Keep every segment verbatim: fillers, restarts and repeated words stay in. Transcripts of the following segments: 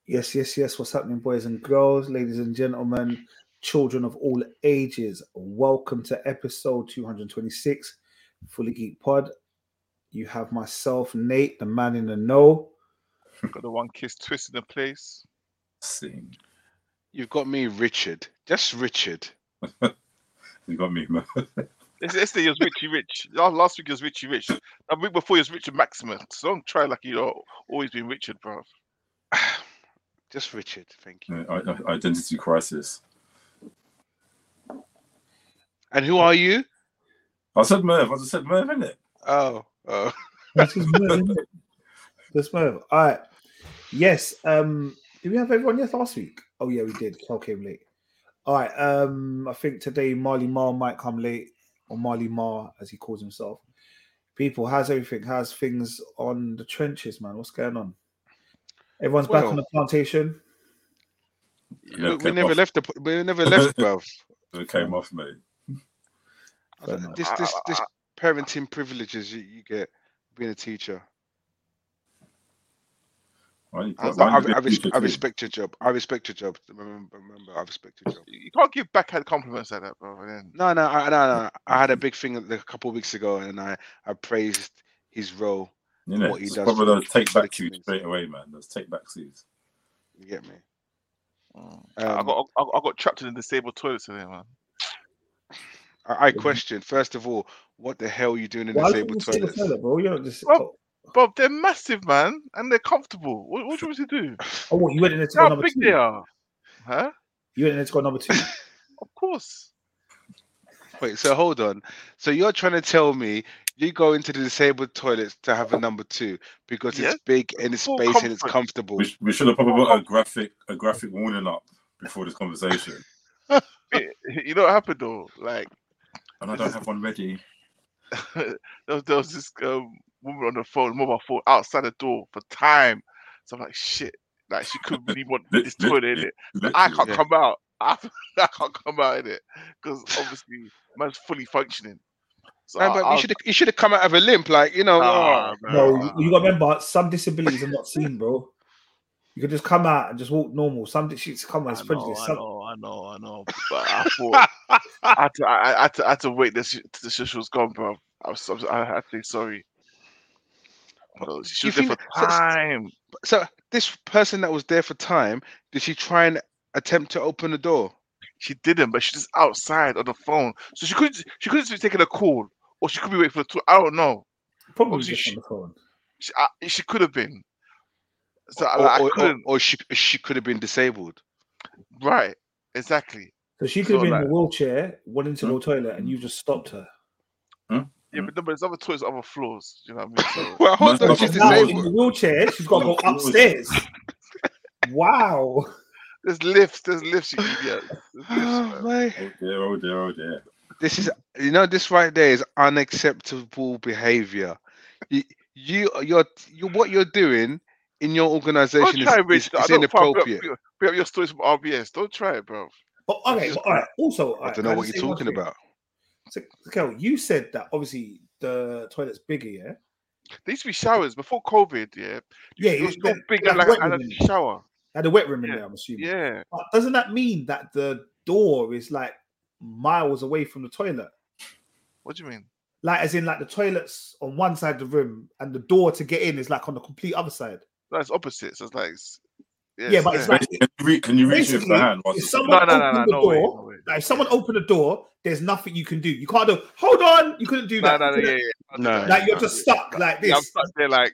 Yes, yes, yes. What's happening, boys and girls, ladies and gentlemen, children of all ages? Welcome to episode two hundred twenty-six, Fully Geek Pod. You have myself, Nate, the man in the know. Got the one kiss twist in the place. Sing. You've got me, Richard. Just Richard. You got me, man. Yesterday he was Richie Rich. Last last week he was Richie Rich. The week before he was Richard Maximus. So don't try like you know always been Richard, bro. Just Richard, thank you. Yeah, I- I- identity crisis. And who are you? I said Merv. I just said Merv, innit? Oh, oh. That's just Merv, isn't it? That's Merv. All right. Yes. Um. Did we have everyone yes last week? Oh yeah, we did. Kel came late. All right. Um. I think today Marley Marr might come late, or Marley Marr as he calls himself. People, how's everything? How's things on the trenches, man? What's going on? Everyone's back Well, on the plantation. We, Yeah, we came never off. left the. We never left, bruv. It came off, mate. Fair enough. This, this, this parenting privileges you, you get being a teacher. Why you- I, why I, you I, be a res- teacher I too? respect your job. I respect your job. Remember, remember, I respect your job. You can't give backhand compliments like that, bro. And then, No, no, I, no, no. I had a big thing a couple of weeks ago, and I, I praised his role. You know, what he it's does probably for the- those take for the back suits community. straight away, man. Those take back suits. You get me? Mm. I Um, got I, I got trapped in the disabled toilet today, man. I, I question first of all, what the hell are you doing in Why disabled don't you toilets? the toilet, bro? You're not just. Well- But they're massive, man, and they're comfortable. What, what do you want me to do? Oh, what, you went in there to go How number big two? they are? Huh? You went in there to go number two. Of course. Wait, so hold on. So you're trying to tell me you go into the disabled toilets to have a number two because Yeah. it's big and it's Full space and it's comfort. comfortable. We, sh- we should have probably put a graphic a graphic warning up before this conversation. You know what happened though? Like And I don't have one ready. there, was, there was this um, woman on the phone, mobile phone, outside the door for time. So I'm like, shit. Like she could really want Lit- this lit- toilet in lit- it. I can't Yeah. come out. I, I can't come out in it because obviously man's fully functioning. So Man, I, but I you was- should you should have come out of a limp, like you know. Nah, oh. man, No, nah. you, you got to remember, some disabilities are not seen, bro. You can just come out and just walk normal. Some shit's come on, it's I know, prejudice. I Some, know, I know, I know. But I thought I had to, I, I had to, I had to wait till she, till she was gone, bro. I was, I, was, I had to say sorry. So she You was there for think- so- time. So this person that was there for time, did she try and attempt to open the door? She didn't, but she's just outside on the phone. So she could she could have been taking a call, or she could be waiting for the tour. I don't know. probably obviously just she- on the phone. She, I, she could have been. So I- Or, like, I or, or, couldn't. or she she could have been disabled. Right. Exactly. So she could have So, been in like- a wheelchair, wanting to Hmm? go toilet, and you just stopped her. Yeah, but, no, but there's other toilets, other floors. You know what I mean? So, Well, hold on, Most she's of Now them- disabled. in the wheelchair, she's got to go upstairs. Wow. there's lifts. There's lifts. You idiot. There's lifts, Oh, man. my. Oh dear, oh dear, oh dear. This is, you know, this right there is unacceptable behavior. You, you, you're, you, what you're doing in your Don't organization is, try, is, Rich. I is don't fuck up, inappropriate. pick up- pick up your stories from R B S. Don't try it, bro. Oh, okay, but all right. Also, all I right, don't know can what just you're say one talking thing? about. So, Kel, you said that obviously the toilet's bigger, yeah? There used to be showers before COVID. Yeah. Yeah, It was it- so that- big like and like wet and room. a shower. Had a wet room in Yeah. there, I'm assuming. Yeah. But doesn't that mean that the door is like miles away from the toilet? What do you mean? Like, as in, like the toilet's on one side of the room, and the door to get in is like on the complete other side. No, it's opposite. So it's like, it's, yeah, Yeah, it's but it's there. like Can you, re- can you reach it with basically, the hand? whilst if it's- someone No, no, no, opened no, the no door, way, no way. like if someone opened the door, there's nothing you can do. You can't do. Hold on, you couldn't do No, that. no, You no, couldn't- yeah, yeah. No. Like you're just stuck like Yeah, I'm this. stuck there like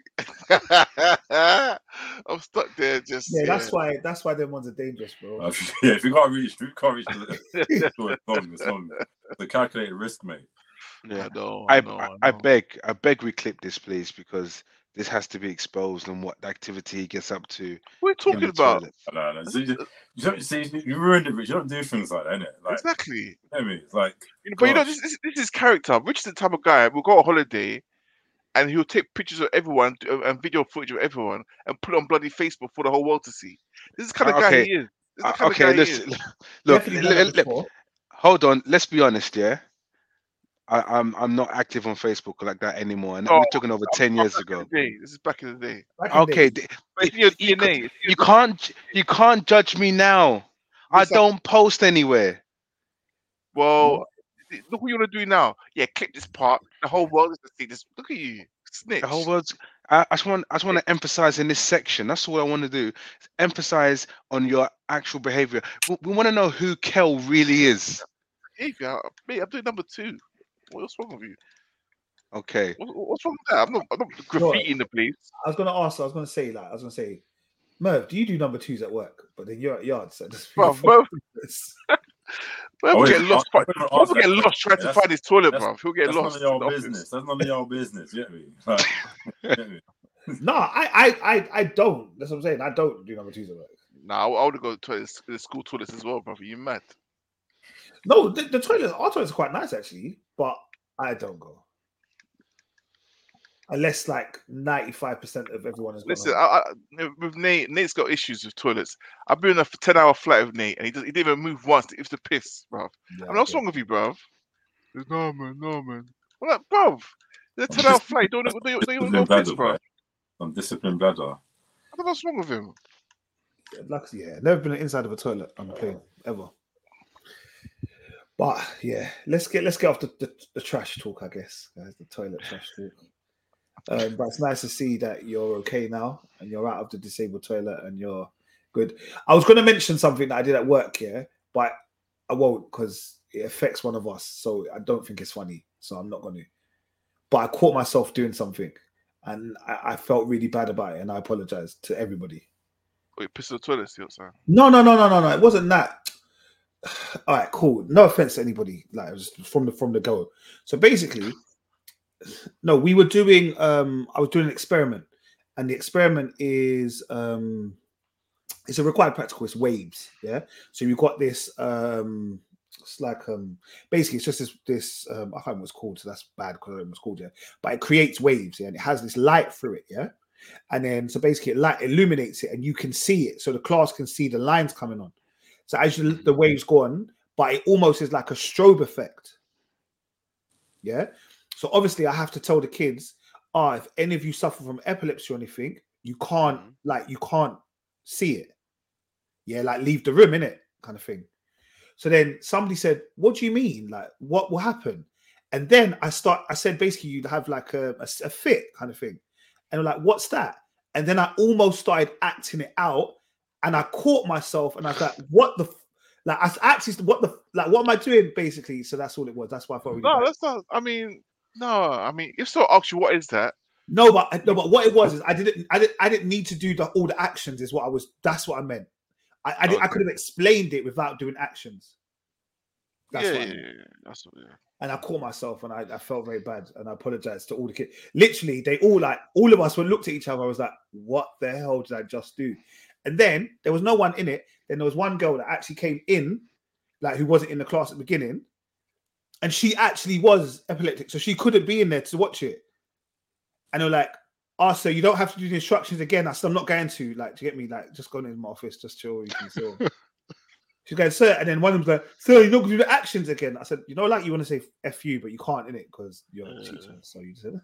I'm stuck there just Yeah, that's why. That's why them ones are dangerous, bro. Uh, yeah, if you can't reach, if you can't reach the door, it's long, it's long. The calculated risk, mate. Yeah. I know, I, I know, I, I I know. beg, I beg we clip this, please, because this has to be exposed on what activity he gets up to. What are you in talking the about? toilet. No, no. So you, you don't see, you ruined it, Rich. You don't do things like that, innit? Like, Exactly. you know what I mean? It's like, You know, but you know, gosh. this, this this is character. Rich is the type of guy who'll go on holiday and he'll take pictures of everyone to- and video footage of everyone and put it on bloody Facebook for the whole world to see. This is the kind of Uh, guy okay. he is. This is the Uh, kind okay, of guy let's he is. look. Definitely le- done le- that before. hold on. Let's be honest, yeah. I, I'm I'm not active on Facebook like that anymore, and Oh, we're talking over ten years back ago. in the day. This is back in the day. Back in Okay, the d- But d- it's in your you, D N ca- A. It's in you your can't you can't judge me now. I Listen, don't post anywhere. Well, look what you want to do now. Yeah, clip this part. The whole world is to see this. Look at you, snitch. The whole world's. I, I just want I just want to emphasize in this section. That's all I want to do. Emphasize on your actual behavior. We, we want to know who Kel really is. Behavior. Mate, I'm doing number two. What's wrong with you? Okay. What, what's wrong with that? I'm not, I'm not graffitiing the place. I was gonna ask. I was gonna say like I was gonna say, Merv, do you do number twos at work? But then you're at yards. So just Bro, Merv, Merv Oh, will wait, get lost. I- I Merv couldn't will ask get that lost question. trying to That's- find his toilet, that's- bro. He'll get That's lost none in of the y'all office. business. That's none of y'all business. You get me? Like, you get me? no, I, I, I, I don't. That's what I'm saying. I don't do number twos at work. Nah, I, I would go to toilets, the school toilets as well, bro. You mad? No, the, the toilets, our toilets are quite nice actually, but I don't go. Unless like ninety-five percent of everyone has gone Listen, home. I, I, with Nate, Nate's got issues with toilets. I've been on a ten-hour flight with Nate, and he, does, he didn't even move once. He was to piss, bro. Yeah, I mean, what's okay. wrong with you, bro? No, man, no, man. Well, like, bro, it's a ten-hour flight. Don't don't you don't you want to go Disciplined piss, bladder, bro? right? I'm disciplined bladder. I don't know what's wrong with him. Like, yeah, never been inside of a toilet on a plane ever. But yeah, let's get let's get off the, the, the trash talk, I guess, guys. The toilet trash talk. Um, but it's nice to see that you're okay now and you're out of the disabled toilet and you're good. I was going to mention something that I did at work, yeah, but I won't because it affects one of us. So I don't think it's funny. So I'm not going to. But I caught myself doing something and I, I felt really bad about it and I apologize to everybody. Wait, piss in the toilet, still, son. No, no, no, no, no, no. It wasn't that. All right, cool. No offense to anybody. Like it was from the from the go. So basically, no, we were doing. Um, I was doing an experiment, and the experiment is um, it's a required practical. It's waves. Yeah. So you've got this. Um, it's like um, basically it's just this this. Um, I can't remember what it's called. So that's bad because I don't know what it's called. Yeah. But it creates waves. Yeah, and it has this light through it. Yeah. And then so basically it light illuminates it, and you can see it. So the class can see the lines coming on. So as you, the waves go on, but it almost is like a strobe effect. Yeah. So obviously I have to tell the kids, ah, oh, if any of you suffer from epilepsy or anything, you can't mm-hmm. like you can't see it. Yeah, like leave the room, innit? Kind of thing. So then somebody said, what do you mean? Like, what will happen? And then I start, I said basically you'd have like a, a, a fit kind of thing. And I'm like, what's that? And then I almost started acting it out. And I caught myself, and I was like, "What the? F-? Like, I actually, what the? Like, what am I doing?" Basically, so that's all it was. That's why I felt really No, bad. that's not. I mean, no. I mean, if so, ask you what is that? No, but no, but what it was is I didn't, I didn't, I didn't need to do the all the actions. Is what I was. That's what I meant. I, I, did, okay. I could have explained it without doing actions. That's yeah, what I mean. yeah, that's what, yeah. And I caught myself, and I, I felt very bad, and I apologized to all the kids. Literally, they all like all of us were looked at each other. I was like, "What the hell did I just do?" And then there was no one in it. Then there was one girl that actually came in, like who wasn't in the class at the beginning, and she actually was epileptic, so she couldn't be in there to watch it. And they're like, "Oh, so you don't have to do the instructions again." I said, "I'm not going to. Like, to get me, like, just go into my office, just chill. You can chill." She's going, "Sir," and then one of them's like, "Sir, you're not going to do the actions again." I said, "You know, like you want to say F you, but you can't in it because you're a teacher." So you just said,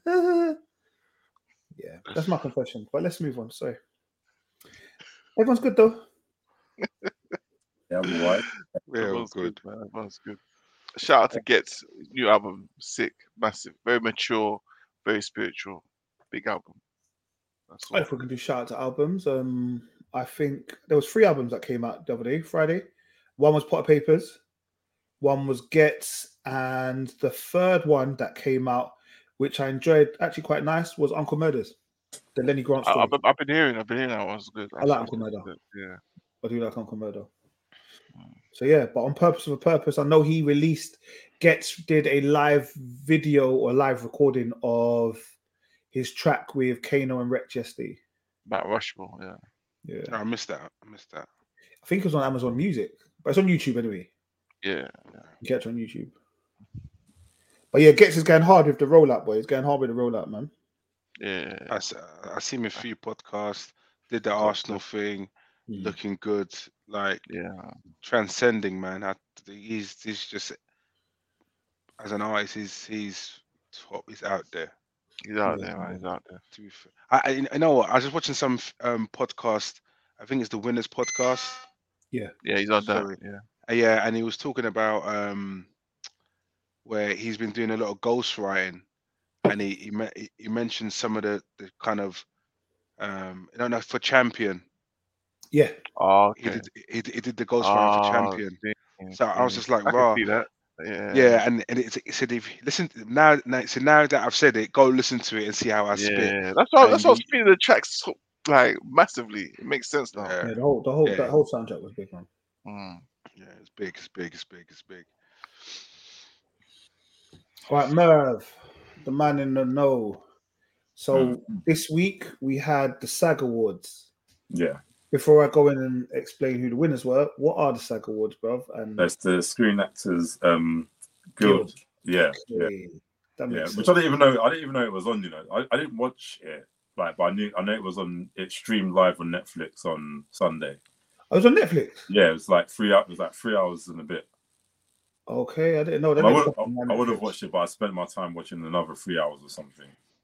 "Yeah, that's my confession." But let's move on. Sorry. Everyone's good though. Yeah, I'm right. Yeah, Everyone's good. good, man. Everyone's good. Shout out to Gets new album, sick, massive, very mature, very spiritual, big album. That's all. If we can do shout out to albums, um, I think there was three albums that came out the other day, Friday. One was Pot of Papers, one was Gets, and the third one that came out, which I enjoyed, actually quite nice, was Uncle Murders. The Lenny Grant story. I, I've, I've been hearing, I've been hearing that one's good. I like Uncle Murder. Yeah, I do like Uncle Murder. So yeah, but on Purpose of a Purpose, I know he released, Gets did a live video or live recording of his track with Kano and Wreck yesterday. Matt Rushmore, yeah. Yeah, I missed that. I missed that. I think it was on Amazon Music, but it's on YouTube anyway. Yeah, yeah. You catch it on YouTube. But yeah, Gets is going hard with the rollout, boy. He's going hard with the rollout, man. Yeah, I, I see him in a few podcasts. Did the Arsenal thing, mm. looking good, like yeah, transcending, man. I, he's he's just as an artist, he's he's top. He's out there. He's out Yeah. there, man. He's out there. To be fair. I, I I know what I was just watching some um podcast. I think it's the Winners podcast. Yeah, he's out there. Sorry. Yeah. Uh, yeah, and he was talking about um where he's been doing a lot of ghostwriting, and he he, me- he- he mentioned some of the, the kind of um I don't know for Champion. Yeah. Oh, He okay. did he, did- he did the ghostwriting for Oh, Champion. damn, So I was damn. just like, I can raw. see that. Yeah. Yeah, and, and it, it said if listen now, now so now that I've said it, go listen to it and see how I spit. Yeah. That's why. That's And why you- speeding the tracks so, like massively. It makes sense now. Yeah, Yeah, the whole the whole Yeah. that whole soundtrack was big, man. Mm. yeah, it's big, it's big, it's big, it's big. All right, Merv, the man in the know. So Hmm. this week we had the SAG Awards. Yeah, Before I go in and explain who the winners were, what are the SAG Awards, bruv? And that's the Screen Actors um, Guild. Guild. Yeah, yeah, Okay, that yeah. makes Which sense. I didn't even know. I didn't even know it was on. You know, I, I didn't watch it, like, but I knew I know it was on. It streamed live on Netflix on Sunday. I was on Netflix. Yeah, it was like three hours. It was like three hours and a bit. Okay, I didn't know that. I would I, I would have watched it, but I spent my time watching another three hours or something.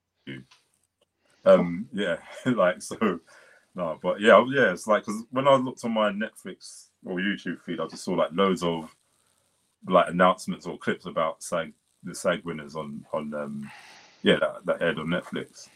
Um, yeah, like so. No, but yeah, yeah. It's like because when I looked on my Netflix or YouTube feed, I just saw like loads of like announcements or clips about SAG, the SAG winners on on um, yeah, that, that aired on Netflix.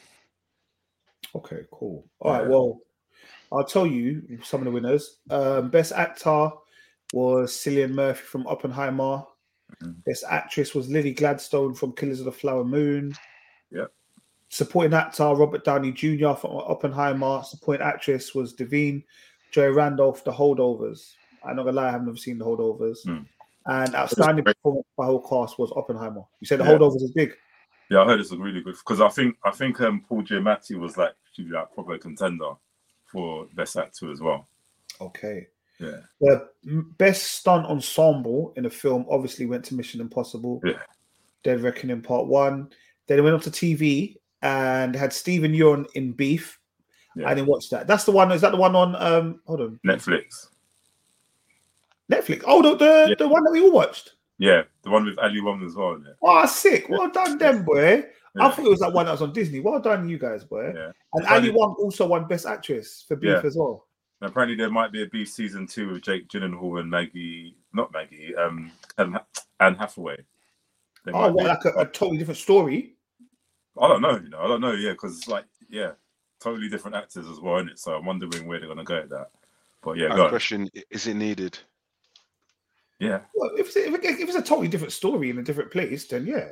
Okay, cool. All right, Yeah. well, I'll tell you some of the winners. Um, Best Actor was Cillian Murphy from Oppenheimer. Mhm. Best Actress was Lily Gladstone from Killers of the Flower Moon. Yep. Supporting Actor Robert Downey Junior from Oppenheimer. Supporting Actress was Devine Joy Randolph, The Holdovers. I'm not gonna lie, I haven't ever seen The Holdovers. Mm. And outstanding great. performance by whole cast was Oppenheimer. You said The Yeah. Holdovers is big. Yeah, I heard it's a really good because I think I think um, Paul Giamatti was like actually like probably a contender for best actor as well. Okay. Yeah, The m- best stunt ensemble in the film obviously went to Mission Impossible. Yeah. Dead Reckoning Part One. Then it went on to T V and had Stephen Yeun in Beef. Yeah. I didn't watch that. That's the one. Is that the one on? Um, hold on, Netflix. Netflix. Oh, the the, Yeah. the one that we all watched. Yeah, the one with Ali Wong as well. In it. Oh, sick. Well done, them boy. I Yeah. thought it was that one that was on Disney. Well done, you guys, boy. Yeah. And Apparently- Ali Wong also won Best Actress for Beef Yeah. as well. And apparently there might be a Beef season two with Jake Gyllenhaal and Maggie, not Maggie, um, and Anne Hathaway. There Oh, might what, be. like a, a totally different story. I don't know, you know, I don't know, yeah, because it's like, yeah, totally different actors as well, isn't it? So I'm wondering where they're gonna go with that. But yeah, My go on. question: is it needed? Yeah, Well, if it's, if, it, if it's a totally different story in a different place, then yeah.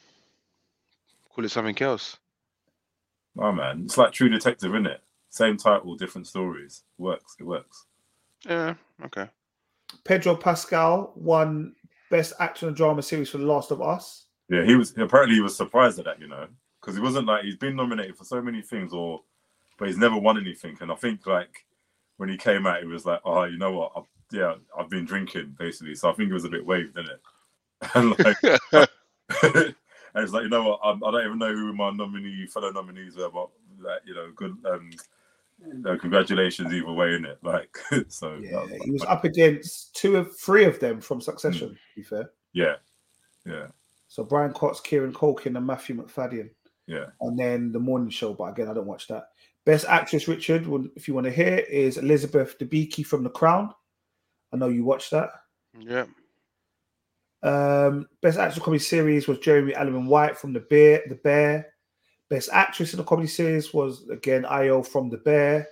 Call it something else. oh man, it's like True Detective, isn't it? Same title, different stories. Works, it works. Yeah. Okay. Pedro Pascal won Best Actor in a Drama Series for The Last of Us. Yeah, he was apparently he was surprised at that, you know, because he wasn't like he's been nominated for so many things, or but he's never won anything. And I think like when he came out, he was like, "Oh, you know what? I've, yeah, I've been drinking basically." So I think it was a bit waved, didn't it? And like, and it's like, you know what? I, I don't even know who my nominee, fellow nominees were, but like, you know, good. Um, you know, congratulations either way, innit? Like, so Yeah, that he was up against two of three of them from Succession, to be fair. yeah, yeah, So Brian Cox, Kieran Culkin, and Matthew McFadden. yeah. And then The Morning Show, but again, I don't watch that. Best Actress, Richard, well, if you want to hear, is Elizabeth Debicki from The Crown. I know you watched that. Yeah. Um, Best Actress Comedy Series was Jeremy Allen White from The Bear. The Bear. Best Actress in the Comedy Series was again Io from The Bear.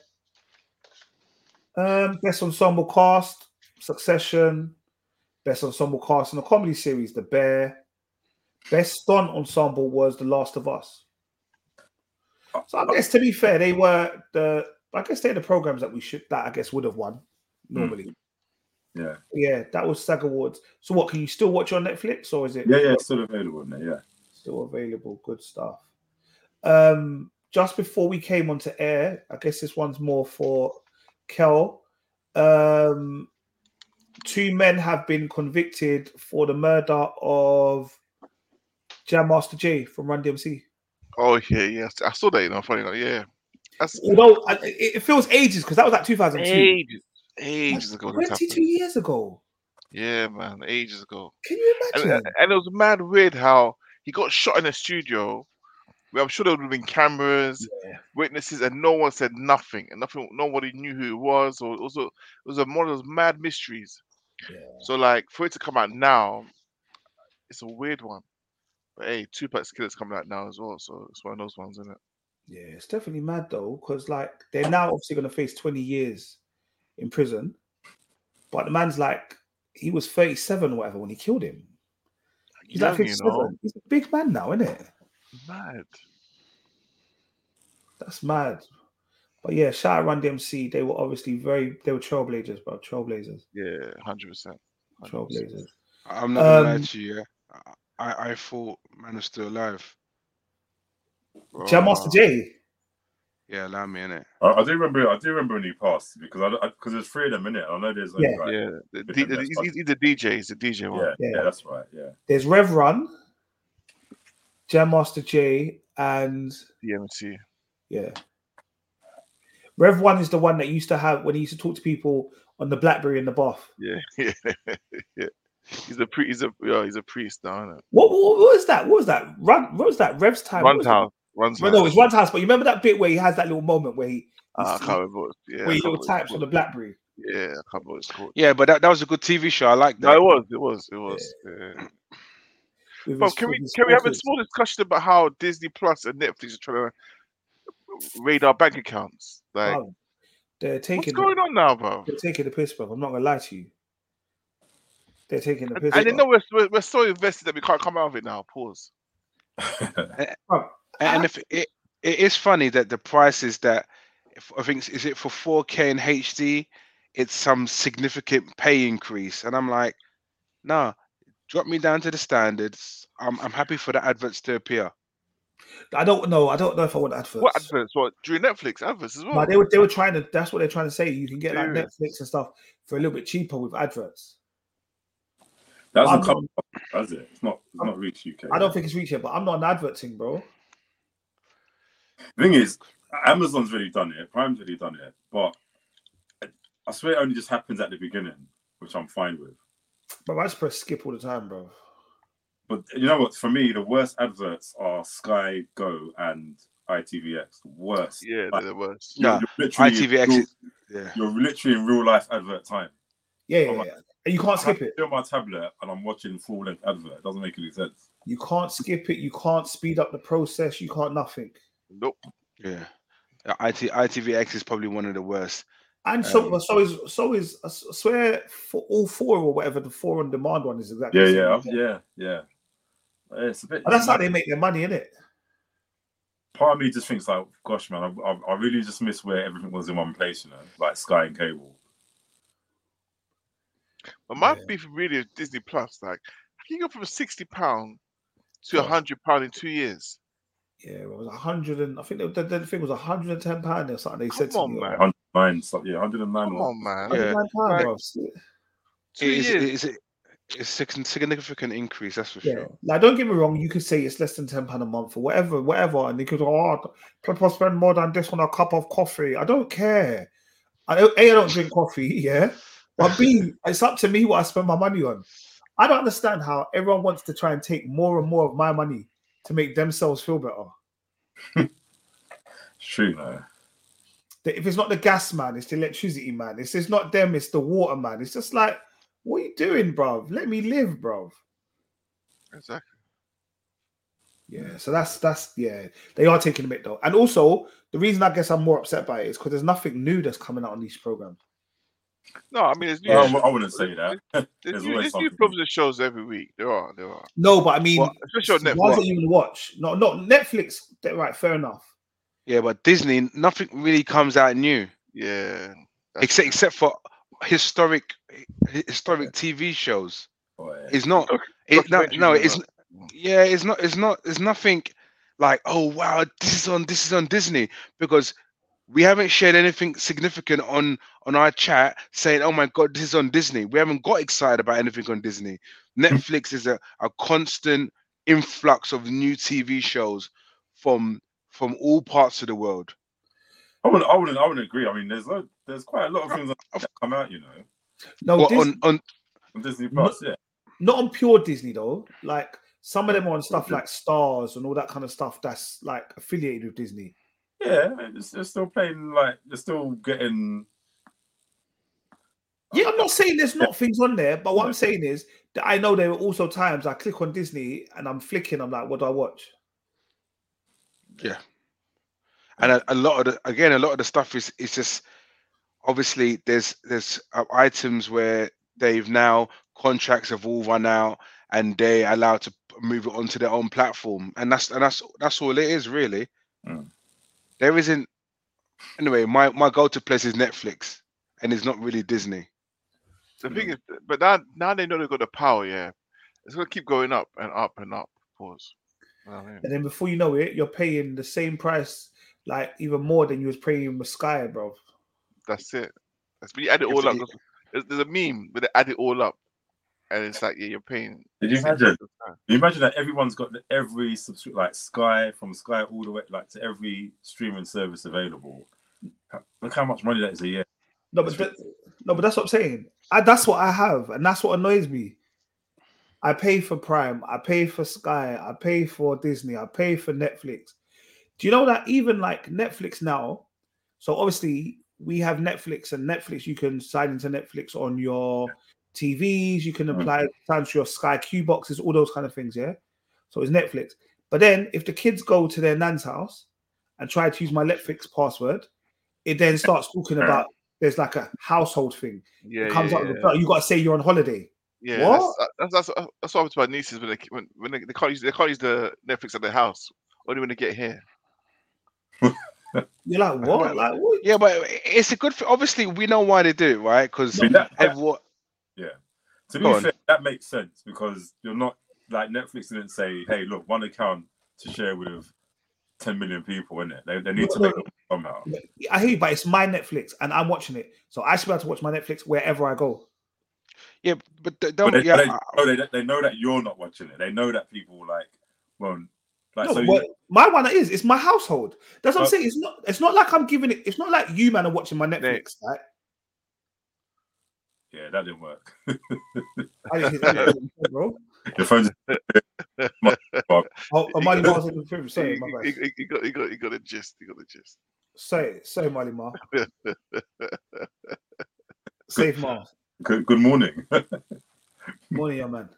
Um, Best Ensemble Cast, Succession. Best Ensemble Cast in the Comedy Series, The Bear. Best Stunt Ensemble was The Last of Us. So I guess to be fair, they were the. I guess they're the programs that we should that I guess would have won normally. Yeah, Yeah, that was SAG Awards. So what? Can you still watch it on Netflix or is it? yeah, yeah. It's still available in there. Yeah. Still available. Good stuff. Um, just before we came onto air, I guess this one's more for Kel. Um, two men have been convicted for the murder of Jam Master Jay from Run D M C. Oh yeah, yeah. I saw that. You know, funny enough. Yeah. That's Although I- it, it feels ages because that was like two thousand two. ages, ages ago. that twenty-two happened. years ago. Yeah, man, ages ago. Can you And, imagine? and it was mad weird how he got shot in a studio where I'm sure there would have been cameras, Yeah. witnesses, and no one said nothing, and nothing. Nobody knew who it was, or it was a, it was a one of those mad mysteries. Yeah. So like for it to come out now, it's a weird one. But hey, Tupac's Killer's coming out now as well, so it's one of those ones, isn't it? Yeah, it's definitely mad though, because like they're now obviously going to face twenty years in prison, but the man's like he was thirty-seven or whatever when he killed him. He's like Young, you fifty-seven. know, He's a big man now, isn't it? mad. That's mad. But yeah, shout out Run D M C. They were obviously very they were trailblazers, bro. Trailblazers. Yeah, hundred percent. Trailblazers. I'm not gonna lie Um, to you. Yeah? I I thought man was still alive. Jam Master J. Yeah, allow me in it. I, I do remember. I do remember when he passed because I because there's three of them in it. I know there's only Yeah. like, Yeah, the, with D, them, the, that's he's, fine. he's the D J. He's the D J one. yeah, Yeah. yeah, that's right. Yeah, There's Rev Run, Jam Master J, and D M C. yeah. Rev One is the one that used to have when he used to talk to people on the BlackBerry in the bath. Yeah, yeah, yeah. He's a priest. He's a yeah, he's a priest now, isn't it? What, what, what was that? What was that? Run, what was that? Rev's time. What Run's was it? house. Run's Well, house. no, it's Run's house. But you remember that bit where he has that little moment where he, Ah, I can't remember. What, yeah, where I he can't little remember what types it's on the called. BlackBerry. Yeah, I can't remember what it's called. Yeah, but that, that was a good T V show. I like that. No, it was. It was. It was. Yeah. With But his- can with we his can we have a forces. small discussion about how Disney Plus and Netflix are trying to raid our bank accounts? Like, Bro, they're what's taking going the, on now, bro? they're taking the piss, bro. I'm not gonna lie to you. They're taking the And, piss. and they bro. know we're, we're we're so invested that we can't come out of it now. Pause. Bro, And if it, it is funny that the prices that if, I think is it for four K and H D, it's some significant pay increase, and I'm like, nah, drop me down to the standards. I'm I'm happy for the adverts to appear. I don't know. I don't know if I want adverts. What adverts? What during Netflix adverts as well? But they were they were trying to. That's what they're trying to say. You can get like Serious? Netflix and stuff for a little bit cheaper with adverts. that I'm hasn't come. Has it? It's not. It's not reached U K. I don't think it's reached yet, but I'm not an advert thing, bro. The thing is, Amazon's really done it. Prime's really done it, but I swear it only just happens at the beginning, which I'm fine with. But I just press skip all the time, bro. But you know what? For me, the worst adverts are Sky Go and I T V X. The worst. Yeah, Like, they're the worst. you're, Nah, you're literally I T V X real- is yeah. You're literally in real life advert time. Yeah, yeah, Oh my- yeah. And you can't skip it. I'm on my tablet and I'm watching full length advert. It doesn't make any sense. You can't skip it. You can't speed up the process. You can't nothing. Nope. Yeah. Uh, I T I T V X is probably one of the worst. And so, Um, so is so is I swear for all four or whatever the four on demand one is exactly. Yeah, the yeah, same. yeah, yeah. It's a bit. And that's how they make their money, innit? Part of me just thinks like, gosh, man, I, I, I really just miss where everything was in one place, you know, like Sky and cable. But my Yeah. beef really is Disney Plus. Like, how can you go from sixty pound to a Gosh. hundred pound in two years? Yeah, it was a hundred and I think the, the, the thing was a hundred and ten pound or something. They said to Come on, me, man. one hundred nine, so, yeah, one hundred nine. Come on, man. one hundred nine pound, Like, bro. Two It is, years. it is a, it's a significant increase, that's for Yeah, sure. like don't get me wrong. You could say it's less than ten pound a month or whatever, whatever, and they could oh, people spend more than this on a cup of coffee. I don't care. I don't, a I don't drink coffee, yeah, but b it's up to me what I spend my money on. I don't understand how everyone wants to try and take more and more of my money to make themselves feel better. It's true, no. That if it's not the gas man, it's the electricity man. It's it's not them, it's the water man. It's just like, what are you doing, bruv? Let me live, bruv. Exactly. Yeah, so that's that's yeah, they are taking a bit though. And also the reason I guess I'm more upset by it is because there's nothing new that's coming out on these programs. No, I mean, there's new. Well, shows- I wouldn't say that. There's, There's new, always there's new something. films and shows every week. There are. There are. No, but I mean Well, especially on ones Netflix. that you can watch. No, not Netflix. They're right, fair enough. Yeah, but Disney, nothing really comes out new. Yeah. that's Except true. except for historic historic T V shows. Oh, yeah. It's not it, no, Documentaries no, and it's that. yeah, it's not it's not it's nothing like, oh wow, this is on this is on Disney, because we haven't shared anything significant on on our chat saying, oh my god, this is on Disney. We haven't got excited about anything on Disney. Netflix is a, a constant influx of new T V shows from from all parts of the world. I wouldn't, I wouldn't, I wouldn't agree. I mean, there's lo- there's quite a lot of things that come out, you know. No, Well, Dis- on on On Disney Plus, yeah. Not on pure Disney though. Like some of them are on stuff like Stars and all that kind of stuff that's like affiliated with Disney. Yeah, they're still playing like they're still getting. Yeah, I'm not saying there's not things on there, but what I'm saying is that I know there are also times I click on Disney and I'm flicking. I'm like, what do I watch? Yeah, and a, a lot of the again, a lot of the stuff is is just obviously there's there's uh, items where they've now contracts have all run out and they're allowed to move it onto their own platform, and that's and that's that's all it is really. Mm. There isn't anyway. My my go-to place is Netflix, and it's not really Disney. The thing is, but now now they know they've got the power. Yeah, it's gonna keep going up and up and up. Pause. Oh, yeah. And then before you know it, you're paying the same price, like even more than you was paying with Sky, bro. That's it. That's when you add it all up. There's, there's a meme where they add it all up, and it's like, yeah, you're paying. Did you imagine? Can you imagine that everyone's got the, every subscription, like Sky, from Sky all the way like to every streaming service available? Look how much money that is a year. No, but that, no, but that's what I'm saying. I, that's what I have, and that's what annoys me. I pay for Prime, I pay for Sky, I pay for Disney, I pay for Netflix. Do you know that even like Netflix now? So obviously we have Netflix, and Netflix you can sign into Netflix on your T Vs. You can apply sign to your Sky Q boxes, all those kind of things. Yeah. So it's Netflix. But then if the kids go to their nan's house and try to use my Netflix password, it then starts talking about there's like a household thing. Yeah, it comes yeah, up yeah. with the, you got to say you're on holiday. Yeah, what? That's, that's, that's, that's what happens to my nieces when they when, when they, they can't use they can't use the Netflix at their house only when they get here. You're like what? Like what? Yeah, but it's a good. Obviously, we know why they do it, right? Because I mean, that- everyone. Yeah. To Go be on. fair, that makes sense because you're not like Netflix didn't say, "Hey, look, one account to share with ten million people," innit? They they need to No, make it somehow. I hear you, but it's my Netflix and I'm watching it. So I should be able to watch my Netflix wherever I go. Yeah, but they But don't. they, yeah, they, I- know they, they know that you're not watching it. They know that people like won't. Like, No, so what, you, my one is it's my household. That's what I'm Uh, saying. It's not. It's not like I'm giving it. It's not like you, man, are watching my Netflix. Right? yeah, that didn't work. I didn't hear that, bro. Your phone's. Oh, oh Marley Mar's in the film. Sorry, He, my he, bad. he, he got he got he got a gist. He got the gist. Sorry, sorry, Marley Mar. Save Mar. Good, good morning. Morning, young man.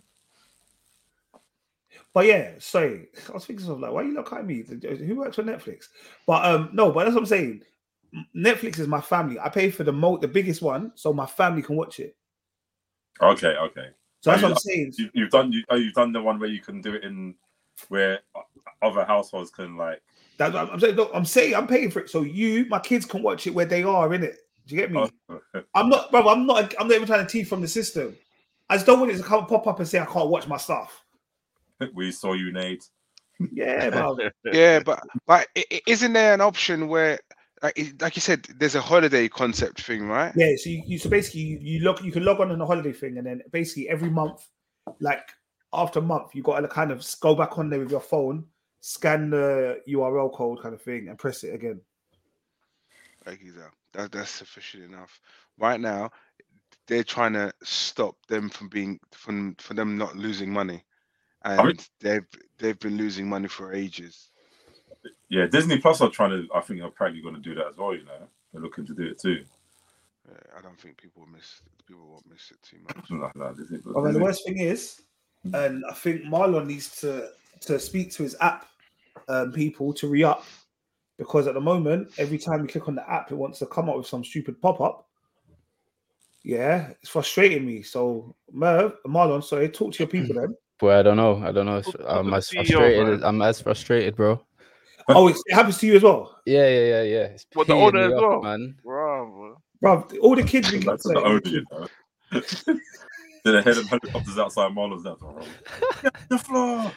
But yeah, sorry. I was thinking of like, why you look at me? Who works for Netflix? But um, no, but that's what I'm saying. Netflix is my family. I pay for the mo the biggest one, so my family can watch it. Okay, okay. So that's Oh, what I'm saying. You, you've done. You, oh, you've done the one where you can do it in where other households can like. That's what I'm saying. Look, I'm saying I'm paying for it, so you, my kids, can watch it where they are. Innit? Do you get me? Oh, I'm not, bro. I'm not. I'm not even trying to tease from the system. I just don't want it to come pop up and say I can't watch my stuff. we saw you, Nate. Yeah, bro. yeah, but but i- i- isn't there an option where, like, it- like you said, there's a holiday concept thing, right? Yeah. So you, you so basically you, you log you can log on on the holiday thing, and then basically every month, like after a month, you got to kind of go back on there with your phone, scan the U R L code kind of thing, and press it again. Like exactly. That that's sufficient enough. Right now, they're trying to stop them from being from for them not losing money, and mean- they've they've been losing money for ages. Yeah, Disney Plus are trying to. I think they're probably going to do that as well. You know, they're looking to do it too. Yeah, I don't think people miss people won't miss it too much. No, no, Disney, Well, the Disney- worst thing is, and I think Marlon needs to to speak to his app um, people to re-up, because at the moment, every time you click on the app, it wants to come up with some stupid pop-up. Yeah, it's frustrating me. So, Merv, Marlon, sorry, talk to your people then. Boy, I don't know. I don't know. It's- Talk- talk I'm to the as C E O, frustrated. man. As, I'm as frustrated, bro. Oh, it's, it happens to you as well, Yeah, yeah, yeah, yeah. It's What, the peeing owner me as off, well? man. Bravo. bro. All the kids we get That's the owner, you know. Then the head of helicopters outside Marlon's house. The floor.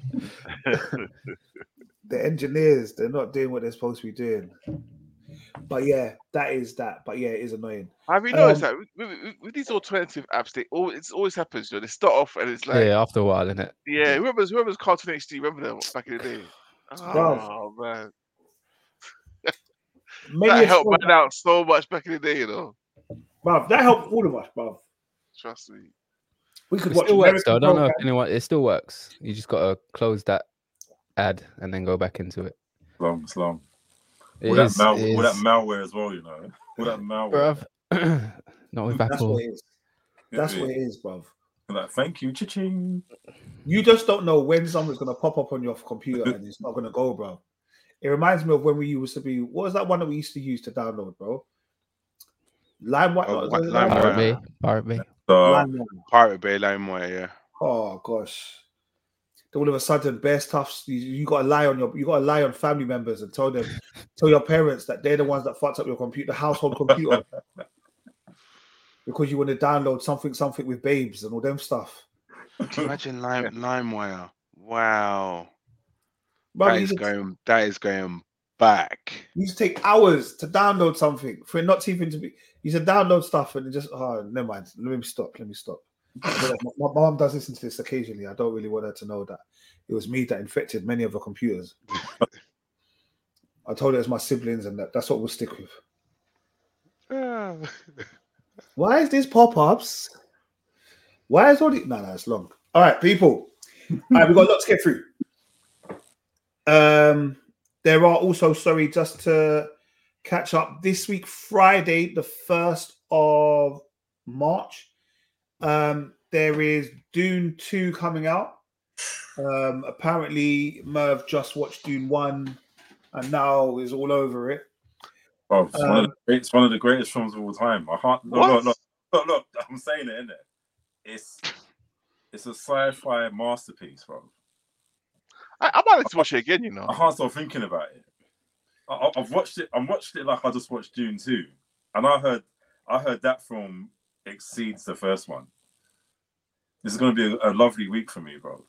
the engineers, they're not doing what they're supposed to be doing. But yeah, that is that. But yeah, it is annoying. Have you noticed Um, that with, with, with these alternative apps, they all it always happens. You know, they start off and it's like, yeah, Yeah, after a while, innit? whoever's whoever's Cartoon H D, remember them back in the day? Oh man, Maybe that it's helped so- man out so much back in the day. You know, bruv, that helped all of us, bruv. Trust me. We could It watch still works American though. I don't know if program. anyone. It still works. You just gotta close that ad and then go back into it. Long, it's long. It All that, is, mal- it all that is, malware as well, you know. All that malware. bruv. Not with That's Apple. what it is. That's what it is, bruv. Like, thank you, cha-ching. You just don't know when something's gonna pop up on your computer and it's not gonna go, bro. It reminds me of when we used to be. What was that one that we used to use to download, bro? LimeWire. Oh, not- what- was it LimeWire. Pirate LimeWire? Bay. Pirate Bay. So, LimeWire. Pirate Bay, LimeWire, yeah. Oh gosh. All of a sudden, bear stuffs. You, you got to lie on your. You got to lie on family members and tell them, tell your parents that they're the ones that fucked up your computer, household computer, because you want to download something, something with babes and all them stuff. Imagine Lime LimeWire. Wow. Bro, That you is used, to, going that is going back. you used to take hours to download something for it not even to be. You used to download stuff and it just. Oh, never mind. Let me stop. Let me stop. my, my mom does listen to this occasionally. I don't really want her to know that it was me that infected many of the computers. I told her it's my siblings, and that, that's what we'll stick with. Ah. Why is this pop-ups? Why is all the no, no, it's long. All right, people. All right, we've got a lot to get through. Um, there are also, sorry, just to catch up this week, Friday, the first of March. Um, there is Dune two coming out. Um, apparently, Merv just watched Dune one and now is all over it. oh, it's, one of Um, the, great- it's one of the greatest films of all time. I can't. Look, What? look, look, look, look, I'm saying it, innit? It's it's a sci-fi masterpiece, bro. I, I might like to watch it again. You know. I can't stop thinking about it. I, I- I've watched it. I watched it like I just watched Dune two, and I heard, I heard that film exceeds the first one. This is going to be a, a lovely week for me, bro.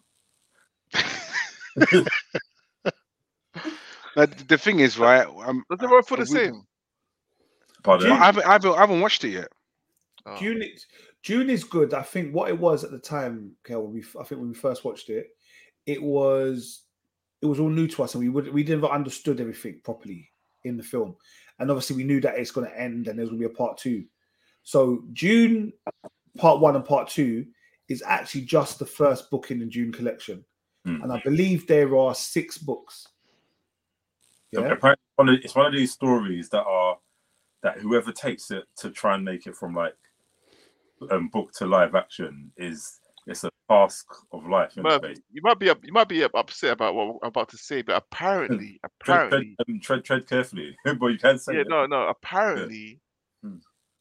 But the thing is, right? I'm, Does everyone feel the we- same? But I haven't, I haven't, I haven't watched it yet. Oh. June, is- June is good. I think what it was at the time, Kel, when we I think when we first watched it, it was it was all new to us, and we would we never understood everything properly in the film. And obviously, we knew that it's going to end, and there's going to be a part two. So June part one and part two is actually just the first book in the June collection, Hmm. and I believe there are six books. Yeah, apparently one of- it's one of these stories that are that whoever takes it to try and make it from like um, book to live action is it's a task of life. isn't it, Merv, basically? you might be up, you might be upset about what I'm about to say, but apparently, tread, tread, apparently, um, tread, tread carefully, but you can say yeah, it. no, no, apparently, Hmm.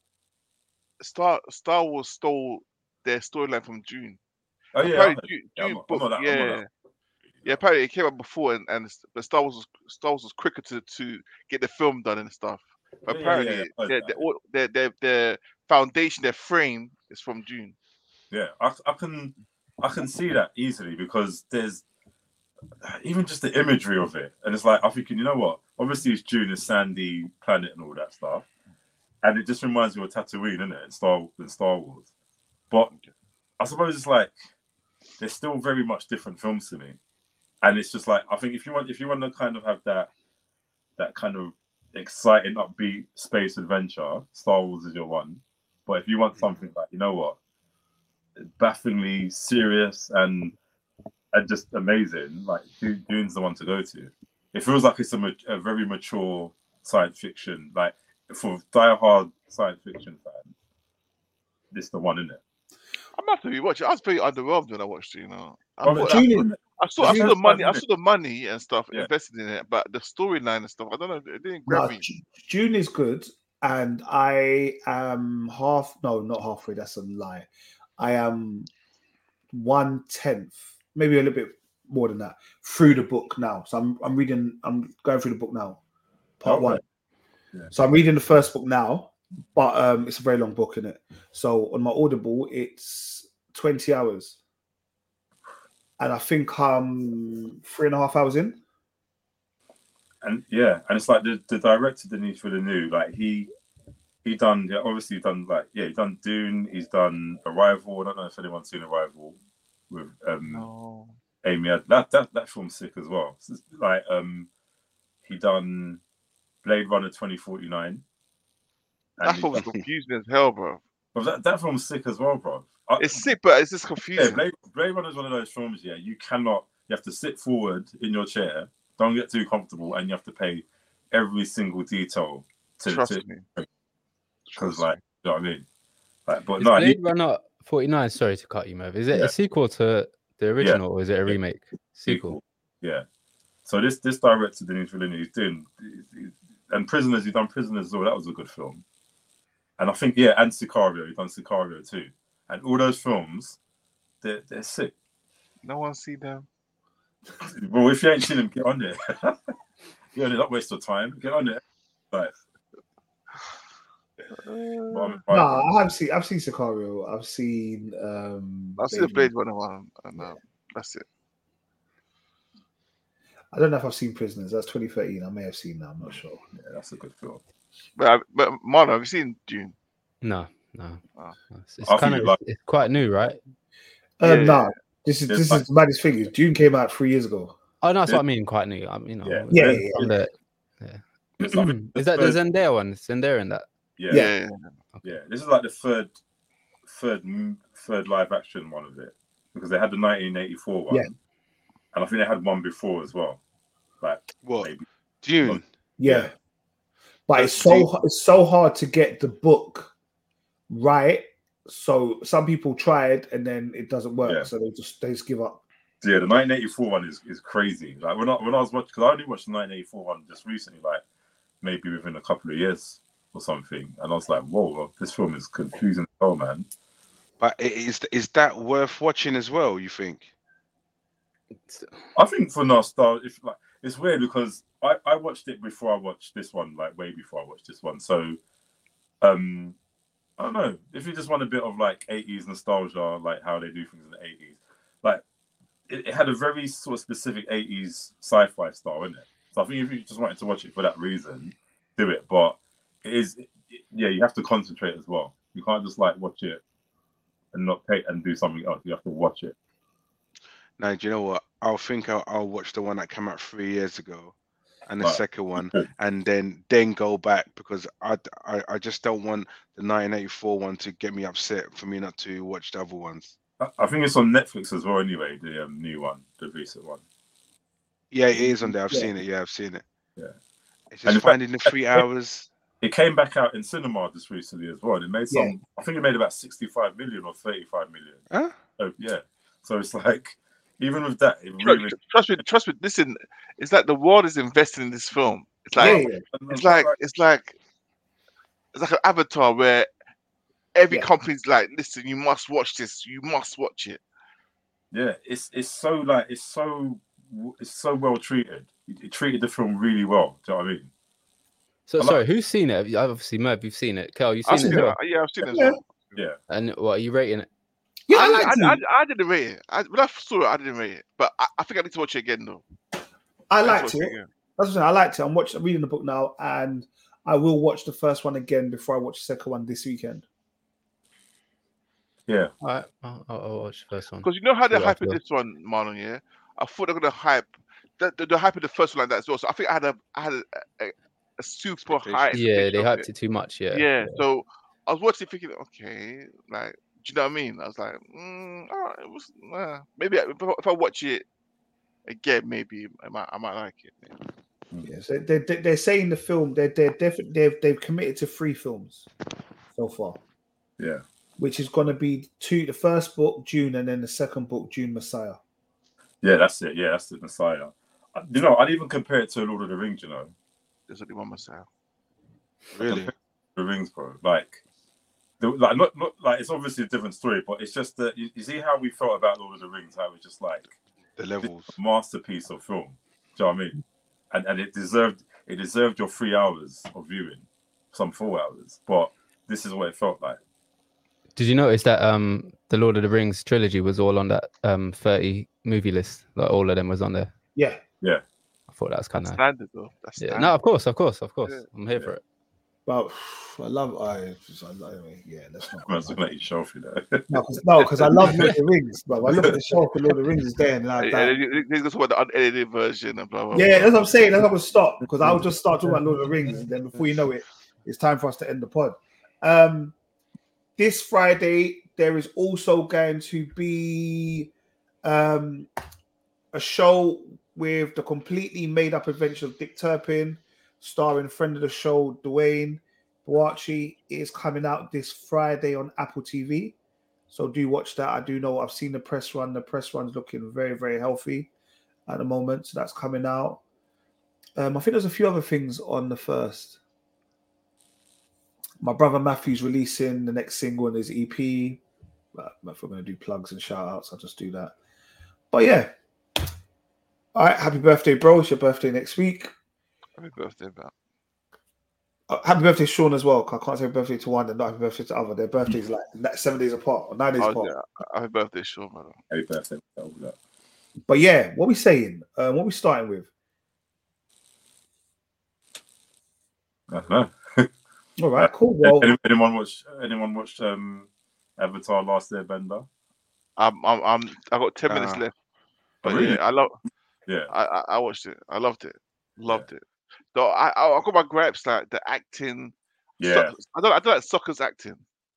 Star Star Wars stole their storyline from June. Oh yeah, Apparently, I- June, yeah, I'm June not- I'm book, not that- I'm yeah, not that- yeah. Apparently, it came out before, and, and the Star Wars was Star Wars was quicker to, to get the film done and stuff. But Yeah, yeah, yeah, apparently, yeah, I their, heard their, that. all- their, their their foundation, their frame is from June. Yeah, I, I can I can see that easily because there's even just the imagery of it, and it's like I'm thinking, you know what? Obviously, it's June, a sandy planet, and all that stuff, and it just reminds me of Tatooine, isn't it? In Star in Star Wars, but I suppose it's like they're still very much different films to me, and it's just like I think if you want if you want to kind of have that that kind of exciting, upbeat space adventure, Star Wars is your one. But if you want something like, you know what, bafflingly serious and and just amazing, like Dune- Dune's the one to go to. It feels like it's a, ma- a very mature science fiction, like for die-hard science fiction fans. This the one, isn't it? I must have rewatched it. I was very underwhelmed when I watched it. You know, I, Well, thought- I, June, I saw I June saw the is money, five I saw the money and stuff Yeah. invested in it, but the storyline and stuff, I don't know, it didn't grab no, me. Ju- June is good, and I am half. No, not halfway. That's a lie. I am one tenth, maybe a little bit more than that, through the book now. So I'm I'm reading. I'm going through the book now, part Okay. one. Yeah. So I'm reading the first book now, but um, it's a very long book, isn't it? So on my Audible, it's twenty hours, and I think I'm three and a half hours in. And yeah, and it's like the, the director Denis Villeneuve, like he he done yeah, obviously he done like yeah, he done Dune, he's done Arrival. I don't know if anyone's seen Arrival with um No. Amy Ad- that that that film's sick as well. So it's like um he done Blade Runner twenty forty-nine. That he film was done- confusing as hell, bro. But that, that film's sick as well, bro. I, It's sick, but it's just yeah, confusing. Blade, Blade Runner is one of those films. Yeah, you cannot. You have to sit forward in your chair. Don't get too comfortable, and you have to pay every single detail to Trust to me. because, Trust like, me. you know what I mean. Like, but Is no, Blade he, Runner forty-nine? Sorry to cut you, Merv. Is it Yeah. a sequel to the original, or is it a remake? Sequel. sequel. Yeah. So this this director, Denis Villeneuve, he's doing, and Prisoners. He's done Prisoners as well. That was a good film. And I think yeah, and Sicario. He's done Sicario too. And all those films, they're they're sick. No one see them. Well, if you ain't seen them, get on there. Get on there, not waste your time. Get on there. Like, but I'm- No, I have seen. I've seen Sicario. I've seen. Um, I've seen the Blade Runner one, and uh, that's it. I don't know if I've seen Prisoners. That's twenty thirteen. I may have seen that. I'm not sure. yeah, that's a good film. But I, but Marlon, have you seen Dune? No, no. Oh. no. It's, it's I think kind of you'd like- it's quite new, right? Um, Yeah. no, this is There's this like- is the maddest thing. Is June came out three years ago. Oh no, that's Yeah. what I mean. Quite new. I mean, you know, Yeah. Yeah, There's- yeah, on the, yeah. It's like Is that the third- Zendaya one? Zendaya in that? Yeah, Yeah. yeah, Yeah. This is like the third, third, third live action one of it because they had the nineteen eighty-four one, Yeah. and I think they had one before as well. Like What? maybe Dune. Yeah, Yeah. but it's so it's so hard to get the book right. So some people tried and then it doesn't work. Yeah. So they just they just give up. yeah, the nineteen eighty-four one is, is crazy. Like when I when I was watching, because I only watched the nineteen eighty-four one just recently, like maybe within a couple of years or something, and I was like, whoa, this film is confusing as hell, man. But i- is is that worth watching as well? You think? I think for nostalgia, if like it's weird because I, I watched it before I watched this one, like way before I watched this one. So, um, I don't know if you just want a bit of like eighties nostalgia, like how they do things in the eighties. Like it, it had a very sort of specific eighties sci-fi style in it. So I think if you just wanted to watch it for that reason, do it. But it is, it, yeah, you have to concentrate as well. You can't just like watch it and not pay and do something else. You have to watch it. Now, do you know what? I'll think I'll, I'll watch the one that came out three years ago, and the Right. second one, and then then go back because I, I I just don't want the nineteen eighty-four one to get me upset for me not to watch the other ones. I, I think it's on Netflix as well. Anyway, the um, new one, the recent one. Yeah, it is on there. I've Yeah. seen it. Yeah, I've seen it. Yeah. It's And just in fact- finding the three hours. It came back out in cinema just recently as well. It made some. Yeah. I think it made about sixty-five million or thirty-five million. Huh? So yeah. So it's like even with that, it Trust, really. trust me, trust me. Listen, it's like the world is investing in this film. It's like yeah, yeah. it's like it's like it's like an avatar where every Yeah. company's like, listen, you must watch this. You must watch it. Yeah, it's it's so like it's so it's so well treated. It, it treated the film really well. Do you know what I mean? So I like- sorry, who's seen it? Obviously, Merv, you've seen it. Kel, you've I've seen it seen as it. well. Yeah, I've seen it as Yeah. well. Yeah. And what are you rating it? Yeah, I I, liked I, it. I, I didn't rate it. I, when I saw it, I didn't rate it. But I, I think I need to watch it again though. I need to liked watch it. again. That's what I'm saying. I liked it. I'm watching. I'm reading the book now, and I will watch the first one again before I watch the second one this weekend. Yeah. All right, I'll, I'll I'll watch the first one. Because you know how they're See what I hyping feel. this one, Marlon. Yeah, I thought they're gonna hype. The, the, the hype of the first one like that as well. So I think I had a I had a, a, a super high. Expectations. Yeah, expectation they of hyped it too much. Yeah. Yeah. So I was watching, thinking, okay, like, do you know what I mean? I was like, mm, all right, it was uh, maybe I- if I, if I watch it again, maybe I might I might like it. Yeah. Yes, they, they, they- they're saying the film. They're they're definitely they've they've committed to three films so far, Yeah. which is going to be two. The first book, June, and then the second book, June Messiah. Yeah. That's it. Yeah. That's the Messiah. I- You know, I'd even compare it to Lord of the Rings. You know, There's only one myself. Really? the Rings, bro. Like, the, like not not like it's obviously a different story, but it's just that you, you see how we felt about Lord of the Rings. How it was just like The levels. this masterpiece of film. Do you know what I mean? And and it deserved it deserved your three hours of viewing, some four hours. But this is what it felt like. Did you notice that um the Lord of the Rings trilogy was all on that um thirty movie list? Like all of them was on there. Yeah, I thought that was kind of Standard though. That's yeah. standard. No, of course, of course, of course. Yeah. I'm here Yeah. for it. but I love. I, I anyway, yeah, let's not. I was looking at your shelf, you know. No, because no, 'cause I love Lord of the Rings, bro. I look at the shelf and Lord of the Rings is there, and Yeah, like yeah, that. they- they just want the unedited version and blah blah. Yeah, blah. that's what I'm saying. That's how I'm gonna stop because I'll just start talking about Lord of the Rings, and then before you know it, it's time for us to end the pod. Um, this Friday there is also going to be um, a show with the completely made up adventure of Dick Turpin, starring friend of the show Dwayne Boachi. It is coming out this Friday on Apple T V. So do watch that. I do know I've seen the press run. The press run's looking very, very healthy at the moment. So that's coming out. Um, I think there's a few other things on the first. My brother Matthew's releasing the next single in his E P. But if we're going to do plugs and shout outs, I'll just do that. But yeah. All right. Happy birthday, bro. It's your birthday next week. Happy birthday, bro. Uh, happy birthday, Sean, as well. I can't say happy birthday to one and not happy birthday to other. Their birthdays like seven days apart or nine days Oh, apart. yeah. Happy birthday, Sean, man. Happy birthday. But yeah, what we saying? Uh, what we starting with? I don't know. All right, cool. Well, Any, anyone watch? Anyone watched um, Avatar: Last Airbender? I'm, I'm, I'm, I got ten minutes Ah. left. But Really? yeah, I love. Yeah. I, I, I watched it. I loved it. Loved it. Though I, I, I got my gripes like the acting. Yeah. So, I don't, I don't like Sokka's acting.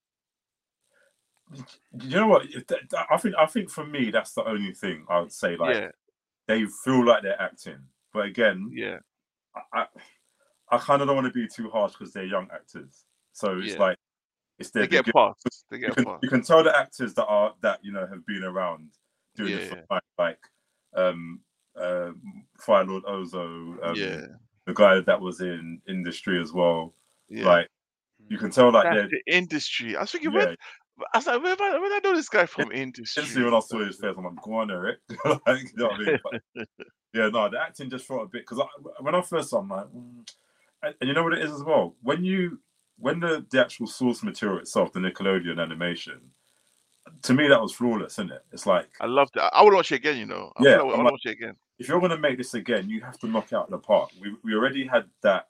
You know what? If that- that- I think. I think for me, that's the only thing I would say. Like yeah, they feel like they're acting, but again, yeah, I, I, I kind of don't want to be too harsh because they're young actors. So it's Yeah. like it's their they get beginning. past. They You get can, past. you can tell the actors that are that you know have been around doing Yeah, this for yeah. time, like um, uh, Fire Lord Ozo, um, Yeah, the guy that was in Industry as well. yeah. Like you can tell like That's they're the industry. I was thinking, yeah. where, I was like, where, have I- where did I know this guy from? Industry. Instantly when I saw his face, I'm like, go on, Eric. Like, you know what I mean? But, yeah, no, the acting just felt a bit because when I first saw, it, I'm like, mm. and, and you know what it is as well. When you when the the actual source material itself, the Nickelodeon animation, to me that was flawless, isn't it? It's like I loved it. I, I would watch it again. You know. I Yeah, feel like I I'm would like- watch it again. if you're gonna make this again, you have to knock it out of the park. We we already had that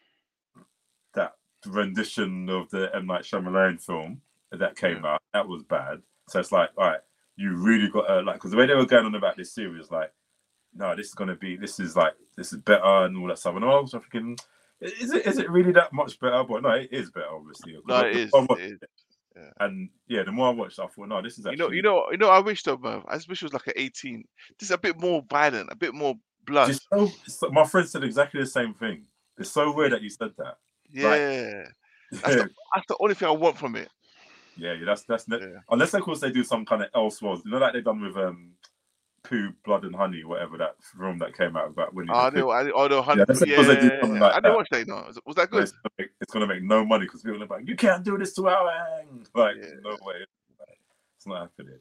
that rendition of the M Night Shyamalan film that came out. That was bad. So it's like, all right, you really got to like because the way they were going on about this series, like, no, this is gonna be, this is like, this is better and all that stuff. And I was thinking, is it is it really that much better? But no, it is better, obviously. No, The it is. more I watched It is. it, And yeah, the more I watched, I thought, no, this is You actually know, you know, you know. I wish though, man. I just wish it was like an eighteen. Just a bit more violent, a bit more blood. just so, so- my friend said exactly the same thing. It's so weird that you said that. yeah, that's, Yeah, the, that's the only thing I want from it. yeah, yeah, that's that's ne- Yeah. unless of course they do some kind of Elseworlds, you know, like they've done with um, Pooh, Blood and Honey, whatever that film that came out about Winnie Oh, I the Pooh. know. I, oh, no, Yeah, hundred. that's Yeah, because they did something like I didn't that. watch that. You know, was, was that But good? It's gonna, make, it's gonna make no money because people are like, you can't do this to our hang. Like, Yeah. no way, it's not happening.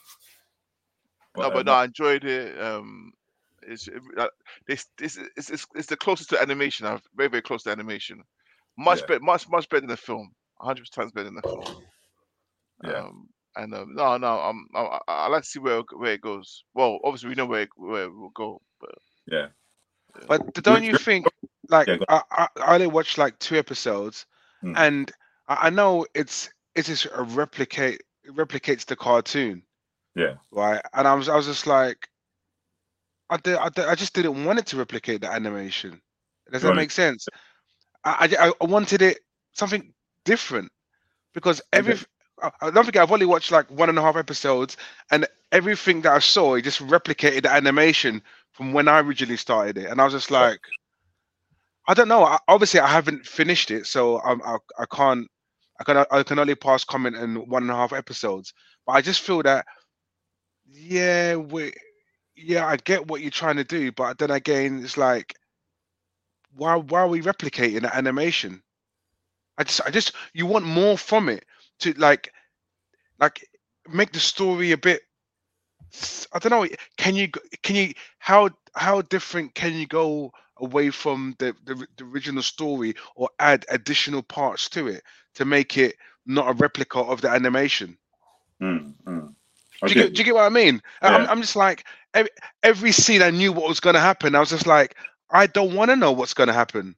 no, uh, but no, I enjoyed it. Um, it's uh, this this it's, it's it's the closest to animation. I've very very close to animation. Much Yeah. better, much much better than the film. Hundred times better than the film. Yeah. Um, and um, no, no, um, I, I, I like to see where where it goes. Well, obviously we know where it- where it will go, but yeah, But don't you think, like, Yeah, go- I, I, I only watched like two episodes, Hmm. and I, I know it's it's just a replicate it replicates the cartoon, yeah, right? And I was I was just like, I did, I, did, I just didn't want it to replicate the animation. Does that Right. make sense? I, I I wanted it something different because every I, I don't think I've only watched like one and a half episodes, and everything that I saw it just replicated the animation from when I originally started it, and I was just like, I don't know. I, obviously, I haven't finished it, so I'm, I I can't. I can I can only pass comment in one and a half episodes, but I just feel that yeah, we yeah, I get what you're trying to do, but then again, it's like why why are we replicating the animation? I just I just you want more from it to like like make the story a bit. s- I don't know. Can you g- can you how how different can you go away from the the, r- the original story or add additional parts to it to make it not a replica of the animation? Mm, mm. Do you, Okay. get, do you get what I mean? I- I'm, Yeah. I'm just like every, every scene I knew what was going to happen. I was just like, I don't want to know what's going to happen.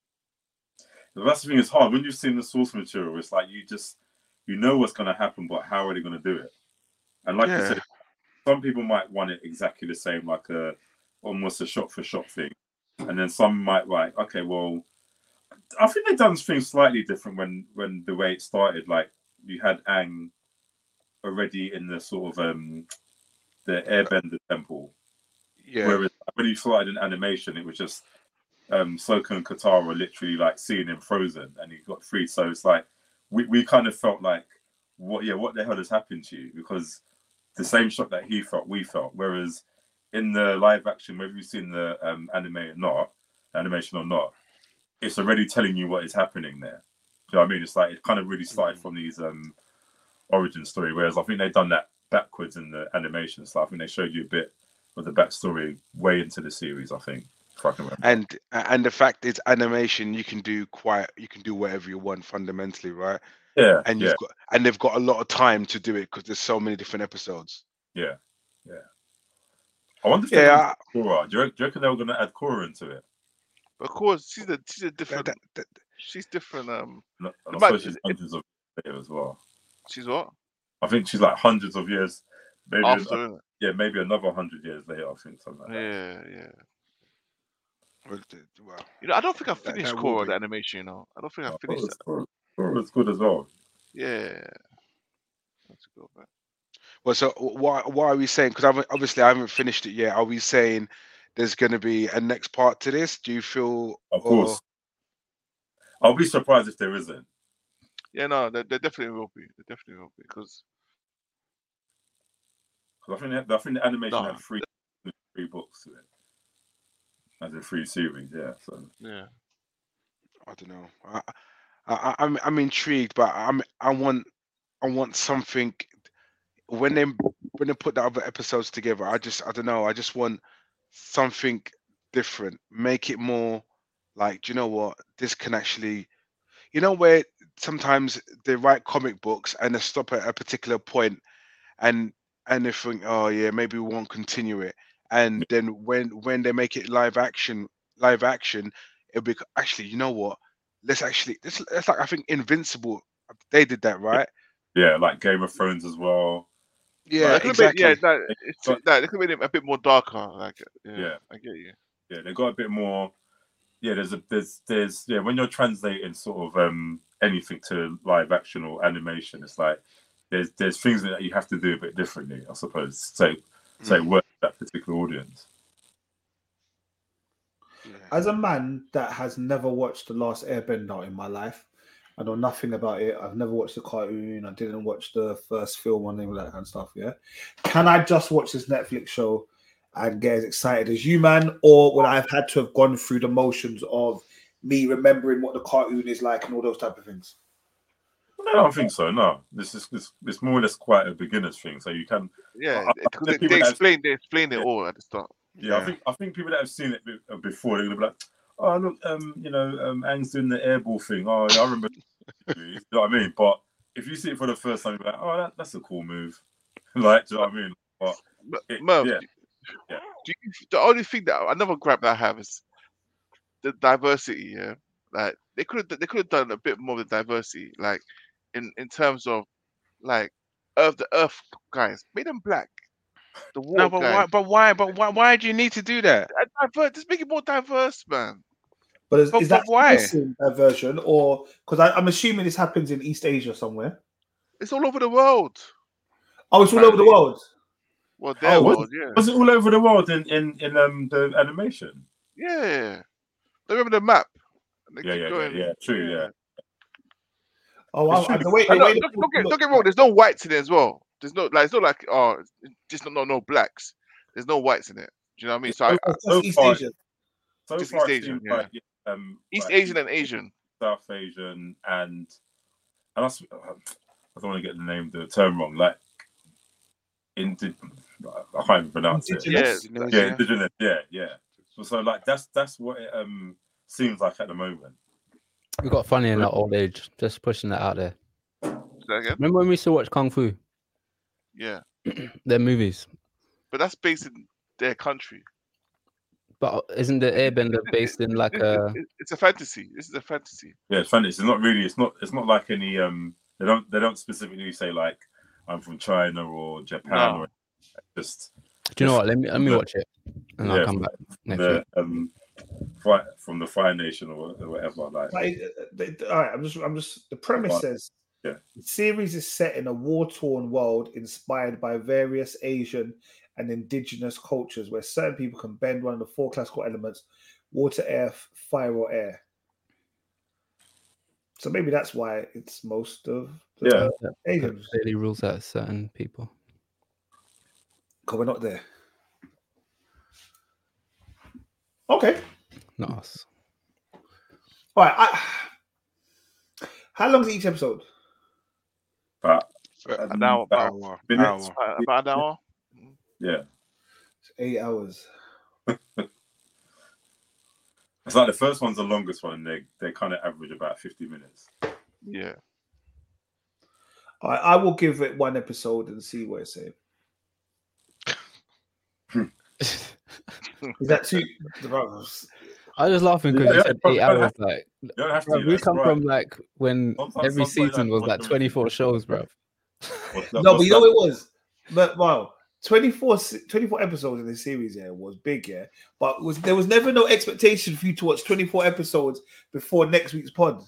But that's the thing, it's hard when you've seen the source material. It's like you just you know what's going to happen, but how are they going to do it? And like you Yeah. said, some people might want it exactly the same, like a almost a shot for shot thing, and then some might like, okay, well, I think they've done things slightly different when when the way it started, like you had Aang already in the sort of um the Airbender temple. Yeah. Whereas when you started in animation, it was just um Sokka and Katara literally like seeing him frozen, and he got freed. So it's like we, we kind of felt like, what yeah, what the hell has happened to you? Because the same shock that he felt, we felt. Whereas in the live action, whether you've seen the um, anime or not, animation or not, it's already telling you what is happening there. Do you know what I mean? It's like it kind of really started from these um, origin story. Whereas I think they've done that backwards in the animation stuff. I think they showed you a bit of the backstory way into the series, I think. If I can remember. And and the fact it's animation, you can do quite you can do whatever you want fundamentally, right? Yeah. And you've yeah. got and they've got a lot of time to do it because there's so many different episodes. Yeah. Yeah. I wonder if Yeah, they I- Korra. Do you, do you reckon they were going to add Korra into it? Of course, she's a she's a That- different. that- that- She's different. Um, And I It suppose might- she's it- hundreds of years later as well. she's what? I think she's like hundreds of years. Maybe After, an- innit? yeah, maybe another hundred years later. I think something like that. Yeah, yeah. well, th- well, You know, I don't think I That- finished that will Korra be. the animation. You know, I don't think I Oh, finished Korra's, that. Korra- Korra's good as well. Yeah. Let's go back. well. So why why are we saying? Because obviously I haven't finished it yet. Are we saying there's going to be a next part to this? Do you feel? Of or- course. I'll be surprised if there isn't. Yeah, no, there, there definitely will be. There definitely will be because Because I think the, I think the animation No. had three three books to it, as in three series. Yeah. So yeah. I don't know. I, I, I'm I'm intrigued, but I'm I want I want something when they when they put the other episodes together. I just I don't know. I just want something different. Make it more like, do you know what? This can actually, you know, where sometimes they write comic books and they stop at a particular point, and and they think, oh yeah, maybe we won't continue it. And then when when they make it live action, live action, it'll be actually, you know what? Let's actually, it's, it's like I think Invincible, they did that, right? yeah, like Game of Thrones as well. Yeah, it could've exactly. Been, yeah, no, it's But- no, it could have been a bit more darker. Like, yeah, Yeah. I get you. Yeah, they got a bit more. Yeah, there's a there's there's yeah when you're translating sort of um anything to live action or animation, it's like there's there's things that you have to do a bit differently, I suppose. So so it works for that particular audience. Yeah. As a man that has never watched The Last Airbender in my life, I know nothing about it. I've never watched the cartoon. I didn't watch the first film or any of that kind of stuff. Yeah, can I just watch this Netflix show and get as excited as you, man, or would I have had to have gone through the motions of me remembering what the cartoon is like and all those type of things? I don't think so. No, this is this it's more or less quite a beginner's thing. So you can Yeah, I- I it- 'cause think they, people they that have- explained they explained it Yeah. all at the start. yeah, I think I think people that have seen it be- before, they're gonna be like, oh look, um, you know, um, Aang's doing the airball thing. Oh, yeah, I remember. You know what I mean? But if you see it for the first time, you're like, oh, that, that's a cool move. Like, do you know what I mean? But But it- Merv, yeah, do- yeah. do you, the only thing that another grab that I have is the diversity. Yeah, like they could have they could have done a bit more of the diversity, like in in terms of like Earth the Earth guys, made them black. The water No, but guys, why? But why? But why? Why do you need to do that? Uh, divert, just make it more diverse, man. But is, But- is that but why? forcing diversion, or because I'm assuming this happens in East Asia somewhere? It's all over the world. Oh, it's all over the Apparently. world. Well, their Oh, was- world, yeah, Was it all over the world in in, in um the animation? yeah. Remember the map? And they Yeah, keep yeah, going, yeah, yeah. True, yeah. Oh, It's I, I, true. the way, I the know, way don't, don't get, don't get me wrong. There's no whites in it as well. There's no like it's not like oh, it's just not no, no blacks. There's no whites in it. Do you know what I mean? So I, Oh, So just East far- Asia. So Just far, East it Asian, seems yeah. like, um, East like Asian and Asian. South Asian, and and that's, I don't want to get the name, the term wrong. Like, indi- I can't even pronounce it. Indigenous. Yeah, Indigenous, Yeah, yeah. indigenous. Yeah, yeah. So, so like that's that's what it um seems like at the moment. We got funny in our old age. Just pushing that out there. Say that again? Remember when we used to watch Kung Fu? Yeah, Their movies. but that's based in their country. But isn't the Airbender based in like It- a? it- it's a fantasy. This is a fantasy. Yeah, it's funny. It's not really. It's not. It's not like any. Um, they don't. They don't specifically say like I'm from China or Japan No. or just Do you know what? Let me let me the- watch it, and yeah, I'll come back next the week. um, fi- from the Fire Nation or whatever. Like, Like, uh, they- all right, I'm just, I'm just. The premise Right. says Yeah. The series is set in a war-torn world inspired by various Asian and indigenous cultures where certain people can bend one of the four classical elements: water, air, fire, or air. So maybe that's why it's most of the Yeah. Asians. Clearly rules out certain people. Because we're not there. Okay. Not us. All right. I, how long is each episode? But An hour, about about, minutes. uh, about an hour. Yeah. It's eight hours. It's like the first one's the longest one, and they they kind of average about fifty minutes. Yeah. All right, I will give it one episode and see what it's saying. Is that too? I was laughing because Yeah, you said yeah, eight you don't hours. have to- Like, You don't have to. bro, we that's come right. from like when Sometimes- every sometimes season like was watch like everything. twenty-four shows, bro. What's that- No, but what's you know that- what it was. But wow, twenty-four, twenty-four episodes in the series here was big, yeah. But was there was never no expectation for you to watch twenty-four episodes before next week's pod.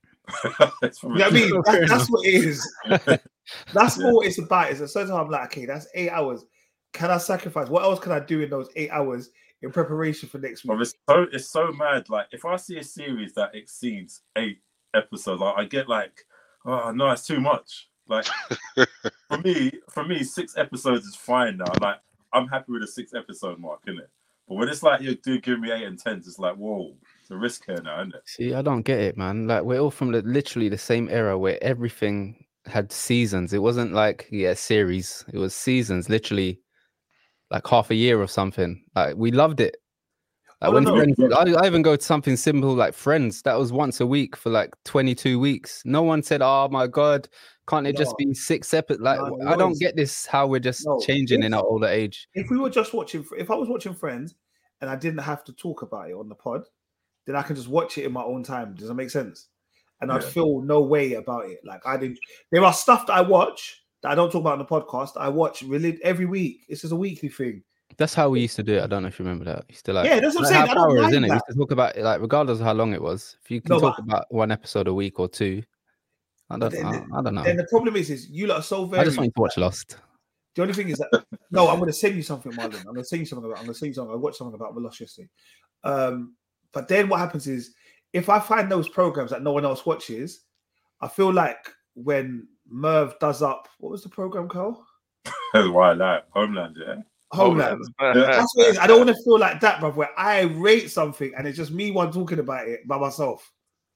It's You know what I mean? Fair That, that's what it is. That's Yeah. what it's about. It's a certain time I'm like, okay, that's eight hours. Can I sacrifice? What else can I do in those eight hours in preparation for next Well, week? it's so it's so mad. Like if I see a series that exceeds eight episodes, like, I get like, oh no, it's too much. Like for me, for me, six episodes is fine now. Like I'm happy with a six episode mark, isn't it? But when it's like you're doing giving me eight and tens, it's like, whoa, it's a risk here now, isn't it? See, I don't get it, man. Like we're all from the, literally the same era where everything had seasons. It wasn't like yeah series. It was seasons, literally like half a year or something. Like we loved it. Like Oh, when no, no. Friends, I, I even go to something simple like Friends. That was once a week for like twenty-two weeks. No one said, "Oh my god, can't it just No. be six episodes?" Like No, it I don't was. get this. How we're just No, changing in if- our older age. If we were just watching, if I was watching Friends and I didn't have to talk about it on the pod, then I can just watch it in my own time. Does that make sense? And I'd Yeah. feel no way about it. Like I didn't. There are stuff that I watch that I don't talk about on the podcast. I watch really every week. This is a weekly thing. That's how we used to do it. I don't know if you remember that. We used to like Yeah, that's what I'm like saying. how I don't Power is, mind innit? We that. used to talk about it, like regardless of how long it was. If you can No, talk but- about one episode a week or two, I don't then know. the- I don't know. Then the problem is, is you lot are so I very. just want you to watch Lost. The only thing is that no, I'm going to send you something, Marlon. I'm going to send you something about. I'm going to send you something. I watched something about Lost yesterday. Um, but then what happens is, if I find those programs that no one else watches, I feel like when Merv does up, what was the program called? Why like Homeland? Yeah. Homeland. That's what it is. I don't want to feel like that, bro. Where I rate something and it's just me one talking about it by myself.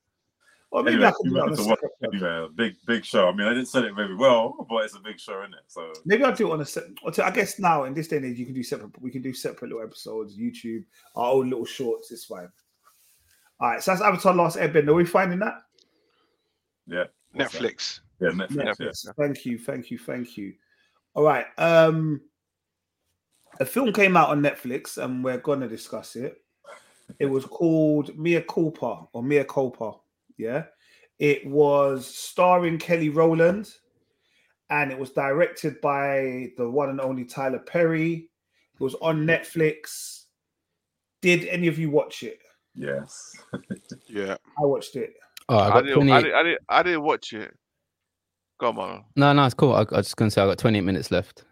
Or maybe Anyway, I can do that on a to watch, separate pod. anyway, a big big show. I mean, I didn't say it very well, but it's a big show, isn't it? So Maybe I'll do it on a set. I guess now in this day and age, you can do separate. We can do separate little episodes, YouTube, our own little shorts. It's fine. All right, so that's Avatar: Last Airbender. Are we finding that? yeah, What's that? Netflix. Yeah, Netflix. Netflix. Thank you, thank you, thank you. All right. Um, a film came out on Netflix, and we're gonna discuss it. It was called Mea Culpa or Mea Culpa. Yeah, it was starring Kelly Rowland, and it was directed by the one and only Tyler Perry. It was on Netflix. Did any of you watch it? Yeah. Yes. Yeah. I watched it. Oh, I I got didn't, twenty. I, didn't, I, didn't, I didn't watch it. Come on. No, no, it's cool. I, I was just gonna say I got twenty-eight minutes left.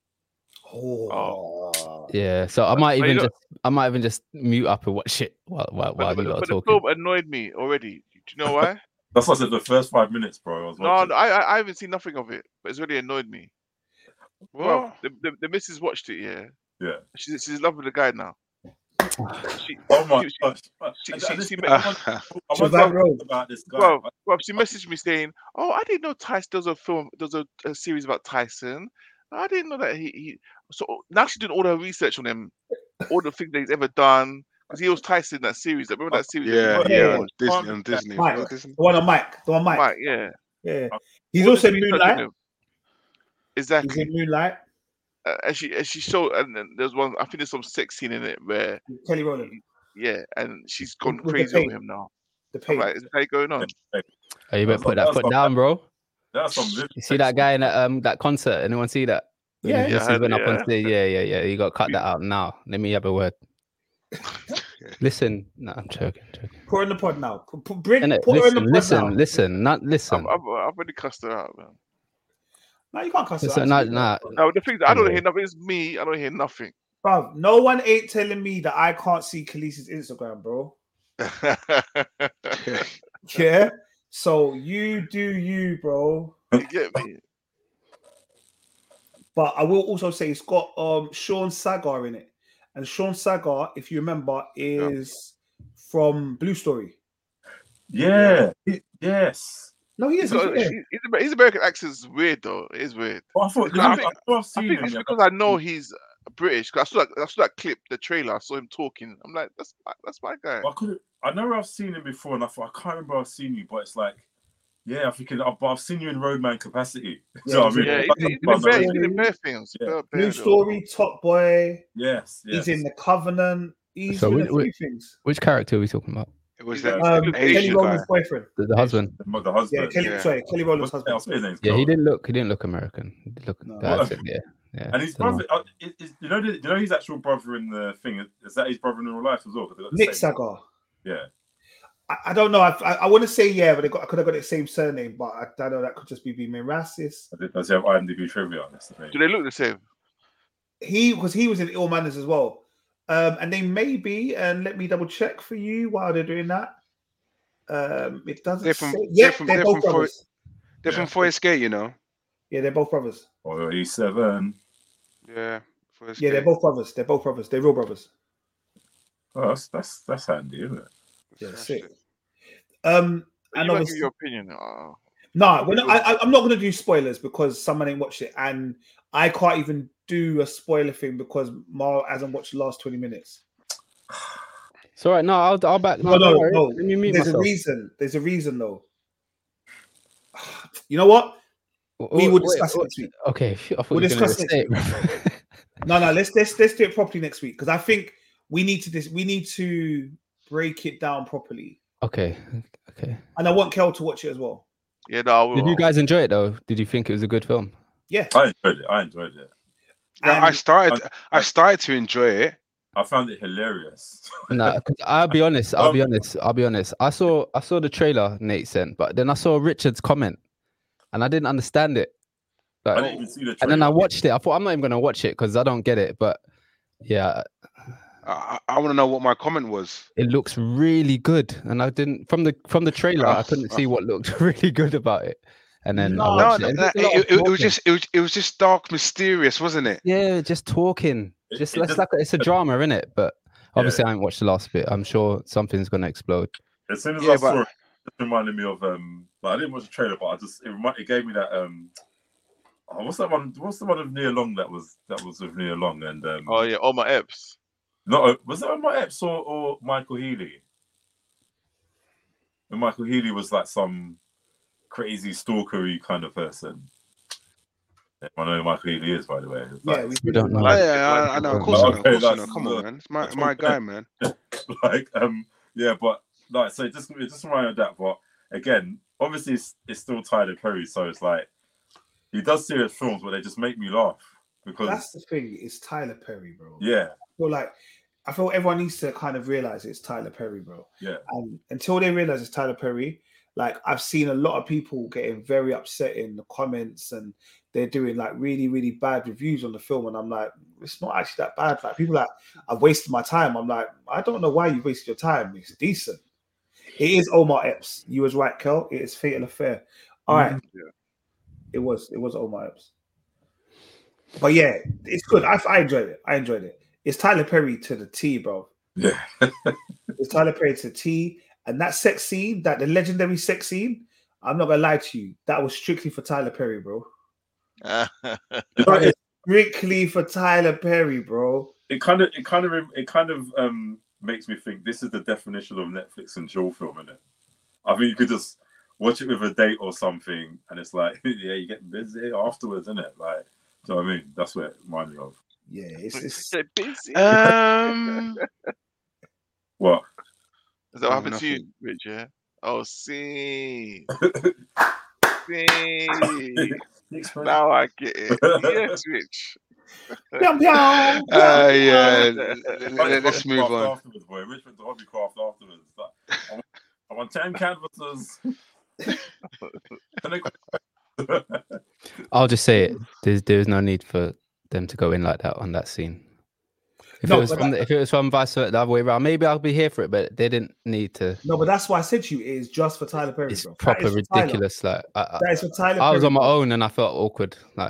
Oh, Yeah, so I might But you even know- just, I might even just mute up and watch it while while, while But, you but, lot are but the talking. film annoyed me already. Do you know why? That's what I said. The first five minutes, bro. I was no, watching. no I, I I haven't seen nothing of it, but it's really annoyed me. Well, Well, the, the, the missus watched it, yeah. Yeah. She's she's in love with the guy now. She, Oh my she, gosh. she, And- she, and she, this- me- I want- I So want that to road- talk about this guy. well, well, she messaged me saying, "Oh, I didn't know Tyson. There was a film. There was a, a series about Tyson. I didn't know that he, he." So now she's doing all her research on him, all the things that he's ever done, because he was Tyson in that series. Remember that series? that yeah, we yeah, Yeah. on Disney, on Disney. Mike. Was it Disney? the one on Mike. The one Mike. Mike, yeah. Yeah, Uh, he's All also this in research on Moonlight. him. He's Exactly. in Moonlight. Uh, and she and she showed, and then there's one. I think there's some sex scene in it where, Kelly Rowland. yeah, and she's gone With the crazy paint. over him now. The I'm paint. like, is that going on? Oh, you better put that That's foot not- down, bro. That's some vivid You see that guy in that um that concert? Anyone see that? When Yeah. his Yeah, I missus heard went it, up on yeah. stage. Yeah, yeah, yeah. You got to cut that out now. Let me have a word. Listen, no, I'm joking. joking. Put her in the pod now. Put, put, bring, Innit? put her in the Listen, pod listen, now. listen, not listen. I've, I've, I've already cussed her out, man. No, you can't cuss her Listen, out. nah, nah. No, the thing is, I don't Anyway. hear nothing. It's me. I don't hear nothing. Bruv, no one ain't telling me that I can't see Khaleesi's Instagram, bro. Yeah. So you do you, bro. You get me? But I will also say it's got um Sean Sagar in it. And Sean Sagar, if you remember, is from Blue Story. Yeah. He- yes. No, he is. He's, got, yeah. he- his, his American accent's weird, though. It is weird. Well, I thought, Because you I know, think- I know I've I seen think him. it's yeah, because I know he's British. Because I saw that, I saw that clip, the trailer. I saw him talking. I'm like, that's my, that's my guy. I could. I know I've seen him before, and I thought I can't remember I've seen you, but it's like, yeah, I think it, but I've seen you in Roadman capacity. Yeah, So, I mean, Yeah, Yeah, he's, he's he's, Blue been bare, he's Story. been in bare things. Yeah. Bare- Blue bare- Story, Top Boy. yes, yes. He's in The Covenant. He's So doing we- a few we- things. Which character are we talking about? It was Yeah. that Um, Kelly Asian guy. Rowland's boyfriend. The, the husband. the, the Yeah, husband. Kelly. Yeah. Sorry, Kelly Rowland's What's- I'll husband. say his name's Yeah, he Carl. didn't look. He didn't look American. He did look No. the accent, yeah, yeah. And his Don't know. brother, uh, is, is, you know, the, you know his actual brother in the thing. Is that his brother in real life as well? 'Cause they got the Nick same- Sagar. Yeah. I, I don't know. I, I, I want to say yeah, but they got, I could have got the same surname, but I, I know that could just be being racist. I did- Does he have I M D B trivia on this? Do they look the same? He because he was in Ill Manners as well, um, and they may be. And let me double check for you while they're doing that. Um, it doesn't. They're from- say, they're yeah, from- they're they're both from For- brothers. They're Yeah. from Forest Gate, you know. Yeah, they're both brothers. Or he's seven. Yeah. Forest Yeah, they're Gate. both brothers. They're both brothers. They're real brothers. Oh, that's that's that's handy, isn't it? Yeah, Smashed sick. it. Um, You and might give obviously, your opinion. Uh, no, we're not, I, I- I'm not going to do spoilers because someone ain't watched it, and I can't even do a spoiler thing because Mar hasn't watched the last twenty minutes. It's all right. No, I'll I'll back. No, No, no, don't worry. no. Let me mute There's myself. a reason. There's a reason, though. You know what? We Wait, will wait, discuss it wait. next week. Okay, phew, I thought We'll you were gonna discuss say it it. No, no. Let's let's let's do it properly next week because I think we need to this. We need to break it down properly, Okay, okay. and I want Kel to watch it as well. yeah, no, I will. Did you guys enjoy it though? Did you think it was a good film? Yeah, I enjoyed it. I enjoyed it. Yeah, I And- started. I started to enjoy it. I found it hilarious. No, I'll be honest. I'll be Um, honest. I'll be honest. I saw I saw the trailer Nate sent, but then I saw Richard's comment, and I didn't understand it. I Like, didn't even see the trailer. and then I watched it. I thought I'm not even gonna watch it because I don't get it. But yeah, I, I want to know what my comment was. it looks really good, and I didn't from the from the trailer. I couldn't see what looked really good about it, and then No, I No, watched no, it. and no, there's a lot it, of it, it was talking. just it was, it was just dark, mysterious, wasn't it? Yeah, just talking. It- Just it let's just- like it's a drama, isn't it? But obviously, I haven't watched the last bit. I'm sure something's gonna explode. As soon as Yeah, I saw but- it, it reminded me of um. Like, I didn't watch the trailer, but I just it, remi- it gave me that um. Oh, what's that one? What's the one of Nia Long that was that was with Nia Long and um. Oh yeah, all my apps. No, was that on my Epps or, or Michael Healy? And Michael Healy was like some crazy stalkery kind of person. Yeah, I know who Michael Healy is, by the way. It's yeah, like, we, We don't know. Oh, Like- yeah, I, I know. Of course, Okay, I know. Of course, I know. that's- Come on, man. It's my that's my what- guy, man. like um yeah, but like so it just it just reminded me of that. But again, obviously it's, it's still Tyler Perry, so it's like he does serious films, but they just make me laugh because that's the thing. It's Tyler Perry, bro. yeah, I feel like I feel everyone needs to kind of realize it's Tyler Perry, bro. yeah, And until they realize it's Tyler Perry, like I've seen a lot of people getting very upset in the comments and they're doing like really, really bad reviews on the film. And I'm like, it's not actually that bad. Like people like, I've wasted my time. I'm like, I don't know why you wasted your time. It's decent. It is Omar Epps. You was right, Kel. It is Fatal Affair. All right. Yeah. It was, it was Omar Epps. But yeah, it's good. I, I enjoyed it. I enjoyed it. It's Tyler Perry to the T, bro. yeah. It's Tyler Perry to the T. And that sex scene, that the legendary sex scene, I'm not gonna lie to you, that was strictly for Tyler Perry, bro. You know, it, Strictly for Tyler Perry, bro. it kind of it kind of it kind of um makes me think this is the definition of Netflix and chill film, isn't it? I think you could just watch it with a date or something, and it's like, yeah, you get busy afterwards, isn't it? Like, do you know what I mean? That's what it reminds me of. Yeah, it's, it's They're busy. Um, What? Is that what Oh, happened to you, nothing. Rich? Yeah. Oh, see. see. Now I get it. Yes, Rich. Pew, pew, Uh, pew, yeah, pew. let- let- let's move Hobbycraft on. Afterwards, boy. Rich went to Hobbycraft afterwards. Like, I, want, I want ten canvases. I'll just say it. There's there's no need for them to go in like that on that scene. If No, it was but from that- the, if it was from vice versa the other way around, maybe I'll be here for it. But they didn't need to. No, but that's why I said to you, it is just for Tyler Perry. It's bro. That proper is for Tyler. ridiculous. Like I, I, That is for Tyler I was Perry, on my bro. own and I felt awkward. Like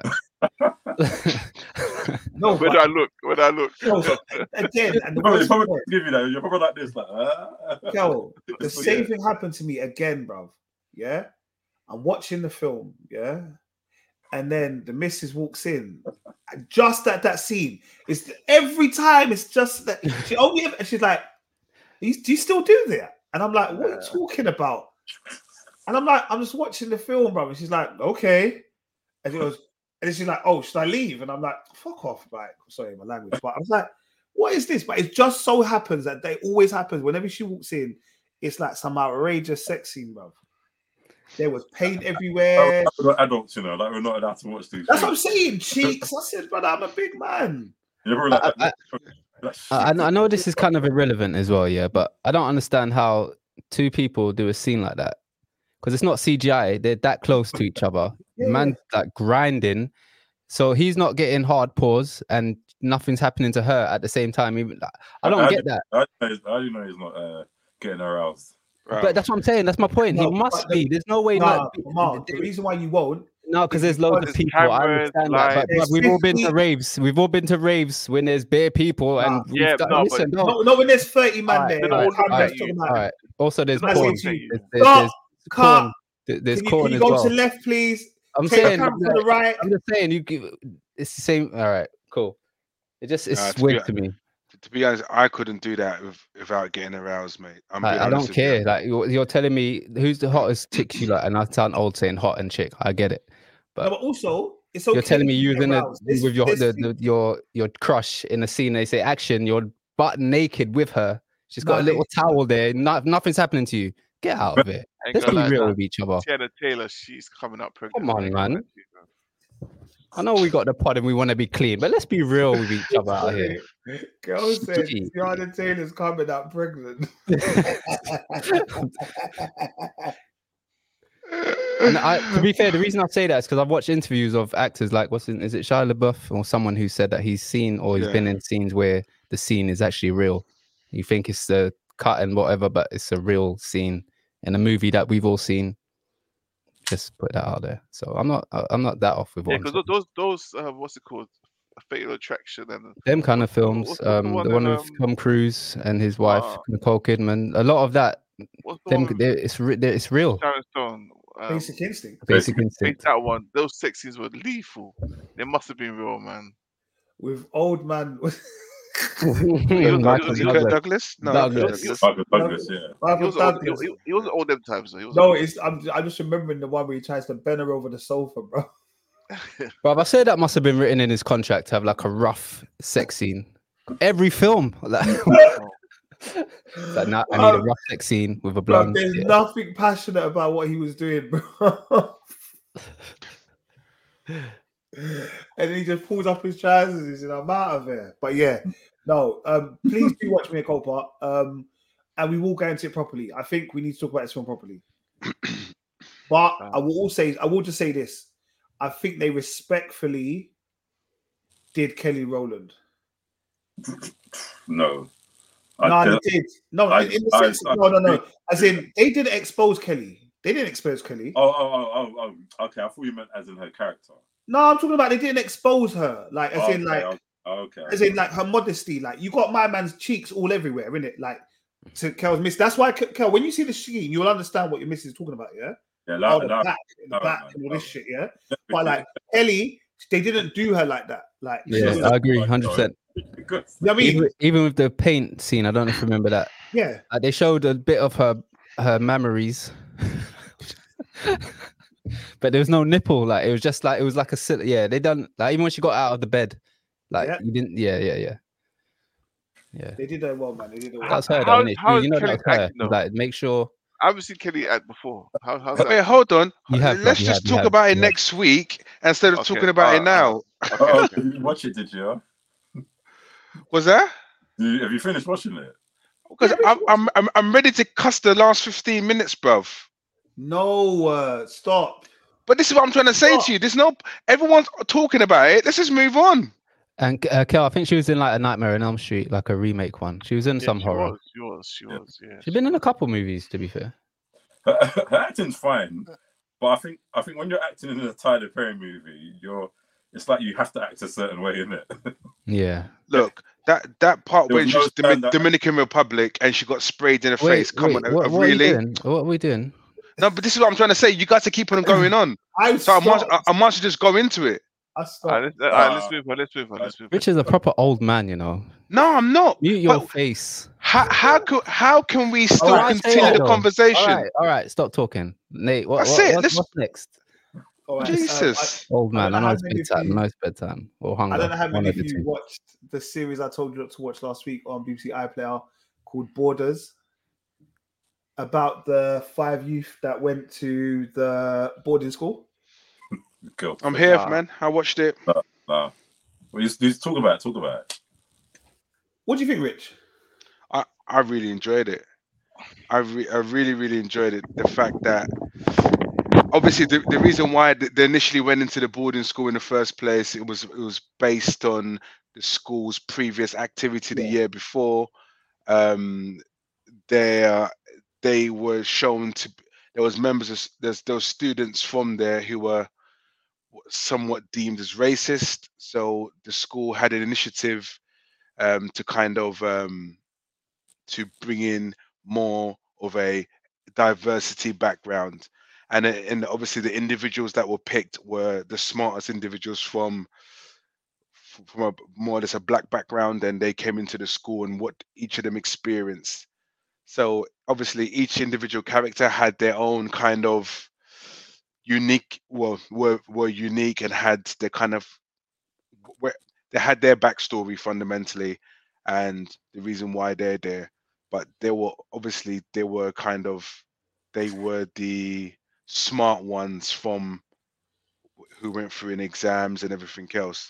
No, When but, I look, when I look. no, so, again, and the Probably, worst probably part, give you that. You're probably like this, like. Uh, Kel, the Just same forget. thing happened to me again, bro. Yeah, I'm watching the film. Yeah, and then the missus walks in. Just at that scene, it's every time. It's just that she only ever, and she's like, "You- "Do you still do that?" And I'm like, "What are you talking about?" And I'm like, "I'm just watching the film, bro." And she's like, "Okay," and she goes, and then she's like, "Oh, should I leave?" And I'm like, "Fuck off!" Like, sorry, my language, but I was like, "What is this?" But it just so happens that they always happens whenever she walks in. It's like some outrageous sex scene, bro. There was paint everywhere. We're not adults, you know, like we're not allowed to watch these. That's what I'm things. saying. Cheeks. I said, brother, I'm a big man. You're probably like, I- like, I, I know- I know this is kind of irrelevant as well, yeah, but I don't understand how two people do a scene like that because it's not C G I. They're that close to each other. Yeah. Man, like grinding, so he's not getting hard pause and nothing's happening to her at the same time. Even like, I don't How get do- that. How do you know- how do you know he's not uh, getting aroused? Right. But that's what I'm saying. That's my point. No, he must but the- be. There's no way. Nah, not, Mark, the reason why you won't. no, because is there's loads because of there's people. I cameras, understand that, but, lights. but we've all been to There's raves. We've all been to raves when there's bare people, and Nah. we've Yeah, done- no, but- listen, no. No, no, when there's thirty man Alright, there. alright, I can't alright, just talk about All right. Also, there's They're not porn. gonna say to you, There's, there's, Stop, there's cut. porn. There- There's Can you, corn can you as go well. to left, please? I'm Take saying, the camera to the right. I'm just saying, you give it's the same. All right, cool. It just it's Nah, to weird be- to me. To be honest, I couldn't do that with, without getting aroused, mate. I'm being I, I honest don't with you. care. Like you're, you're telling me who's the hottest chick you like, and I sound old saying hot and chick. I get it, No, but but also, it's okay. you're telling me to you're get in a, aroused. This- with your this the, thing- the, your your crush in a scene. They say action. You're butt naked with her. She's got Nah, a little they- towel there. No, nothing's happening to you. Get out of it. Ain't Let's gonna be lie, real nah. with each other. Tiana Taylor, she's coming up pregnant. Come on, I ain't gonna man. lie to you, man. I know we got the pod and we want to be clean, but let's be real with each other out here. Girl said Gee. Tiana Taylor's coming out pregnant. And I, to be fair, the reason I say that is because I've watched interviews of actors like what's in, is it Shia LaBeouf or someone who said that he's seen or he's Yeah. been in scenes where the scene is actually real. You think it's the cut and whatever, but it's a real scene in a movie that we've all seen. Just put that out there. So I'm not I- I'm not that off with Yeah, what I'm because saying. those those uh, what's it called? Fatal Attraction and Them kind of what's the- films. what's the- the Um, one the one in, with um, Tom Cruise and his wife uh, Nicole Kidman. A lot of that. what's the Them one with they- it's re- they- it's real. Sharon Stone? Um, Basic instinct. Basic Basic- Instinct. that one. Those sex scenes were lethal. They must have been real, man. With old man. Michael Was it Douglas. Kurt Douglas? No, Douglas. Douglas. Michael Douglas, yeah. He Michael was old, Douglas. he, he, he wasn't old them times. Though. He was No, old. it's I'm, I'm just remembering the one where he tries to bend her over the sofa, bro. But I say that must have been written in his contract to have like a rough sex scene. Every film. Like, like, nah, I need a Um, rough sex scene with a Bro, blonde. there's yeah. nothing passionate about what he was doing, bro. And then he just pulls up his trousers and says, I'm out of here. But yeah, no, um, please do watch me a Copa. Um, and we will go into it properly. I think we need to talk about this film properly. But I will also say, I will just say this. I think they respectfully did Kelly Rowland. No. No, I, they did. No, I- in the I- sense, I- no, no, no. As in, they didn't expose Kelly. They didn't expose Kelly. oh, oh, oh, oh, oh, okay. I thought you meant as in her character. No, I'm talking about they didn't expose her. Like, as Oh, in, okay, like, oh, okay. as in, like her modesty. Like, you got my man's cheeks all everywhere, innit? Like, to Kel's miss. That's why, Kel, when you see the scene, you'll understand what your missus is talking about, yeah? Yeah, Oh, like, the like, back, in the no, back, no, and all this no. shit, yeah? But, like, Ellie, they didn't do her like that. Like, she Yeah, was- I agree, one hundred percent. Good. you know what I mean? Even, even with the paint scene, I don't know if you remember that. Yeah. Like, they showed a bit of her her memories, but there was no nipple. Like it was just like it was like a sil- yeah. They done like even when she got out of the bed, like Yeah. you didn't. Yeah, yeah, yeah, yeah. They did her well, man. They did her well. That's her, How- though, innit? how You, is you know Kelly that's her. acting, though? Like make sure I haven't seen Kelly act before. How, how's that? Wait, hold on. You have, Let's bruv, you just have, you talk have, about it you have. next week instead of Okay, talking about it alright, now. alright. Oh, Okay, okay. did you watch it? Did you? Was that? Did you? Have you finished watching it? Because Yeah, I'm, I'm I'm I'm ready to cuss the last fifteen minutes, bruv. No, uh, stop. But this is what I'm trying to say Stop. to you. There's no everyone's talking about it. Let's just move on. And uh, Kel, I think she was in like a Nightmare on Elm Street, like a remake one. She was in Yeah, some she horror. was, she was, she Yeah. was, yeah. She's been in a couple movies, to be fair. Her, her acting's fine, but I think I think when you're acting in a Tyler Perry movie, you're it's like you have to act a certain way, isn't it? Yeah. Look, that that part There when was she no was Domi- stand-up. Dominican Republic and she got sprayed in the Wait, face. Come wait, on, uh, what, uh, what are you really? doing? What are we doing? No, but this is what I'm trying to say. You got to keep on going on. I So I must stopped. I, I must just go into it. I Alright, stopped. let's, alright, let's Uh, move on. Let's move on. Let's move on. Rich is a proper old man, you know. No, I'm not. Mute your But face. how how could how can we still Alright, continue say the that, though. conversation? All right, all right, stop talking. Nate, what, That's what, it, what- let's- what's next? All right, um, Jesus. Old I man, don't I know know how it's many of bedtime. I you- know it's bedtime. Or I, hunger. I don't know how one many of of the you two. watched the series I told you not to watch last week on B B C iPlayer called Borders, about the five youth that went to the boarding school. Go. I'm here, Nah. man. I watched it. Nah. Well, you, you talk about it. Talk about it. What do you think, Rich? I, I really enjoyed it. I re- I really really enjoyed it. The fact that obviously the, the reason why th- they initially went into the boarding school in the first place, it was it was based on the school's previous activity the Yeah. year before. Um, they uh, they were shown to there was members of there's those students from there who were somewhat deemed as racist. So the school had an initiative um, to kind of um, to bring in more of a diversity background, and uh, and obviously the individuals that were picked were the smartest individuals from f- from a more or less a black background, and they came into the school and what each of them experienced. So obviously each individual character had their own kind of unique, well, were were unique and had their kind of where they had their backstory fundamentally and the reason why they're there. But they were obviously they were kind of they were the smart ones from who went through in exams and everything else.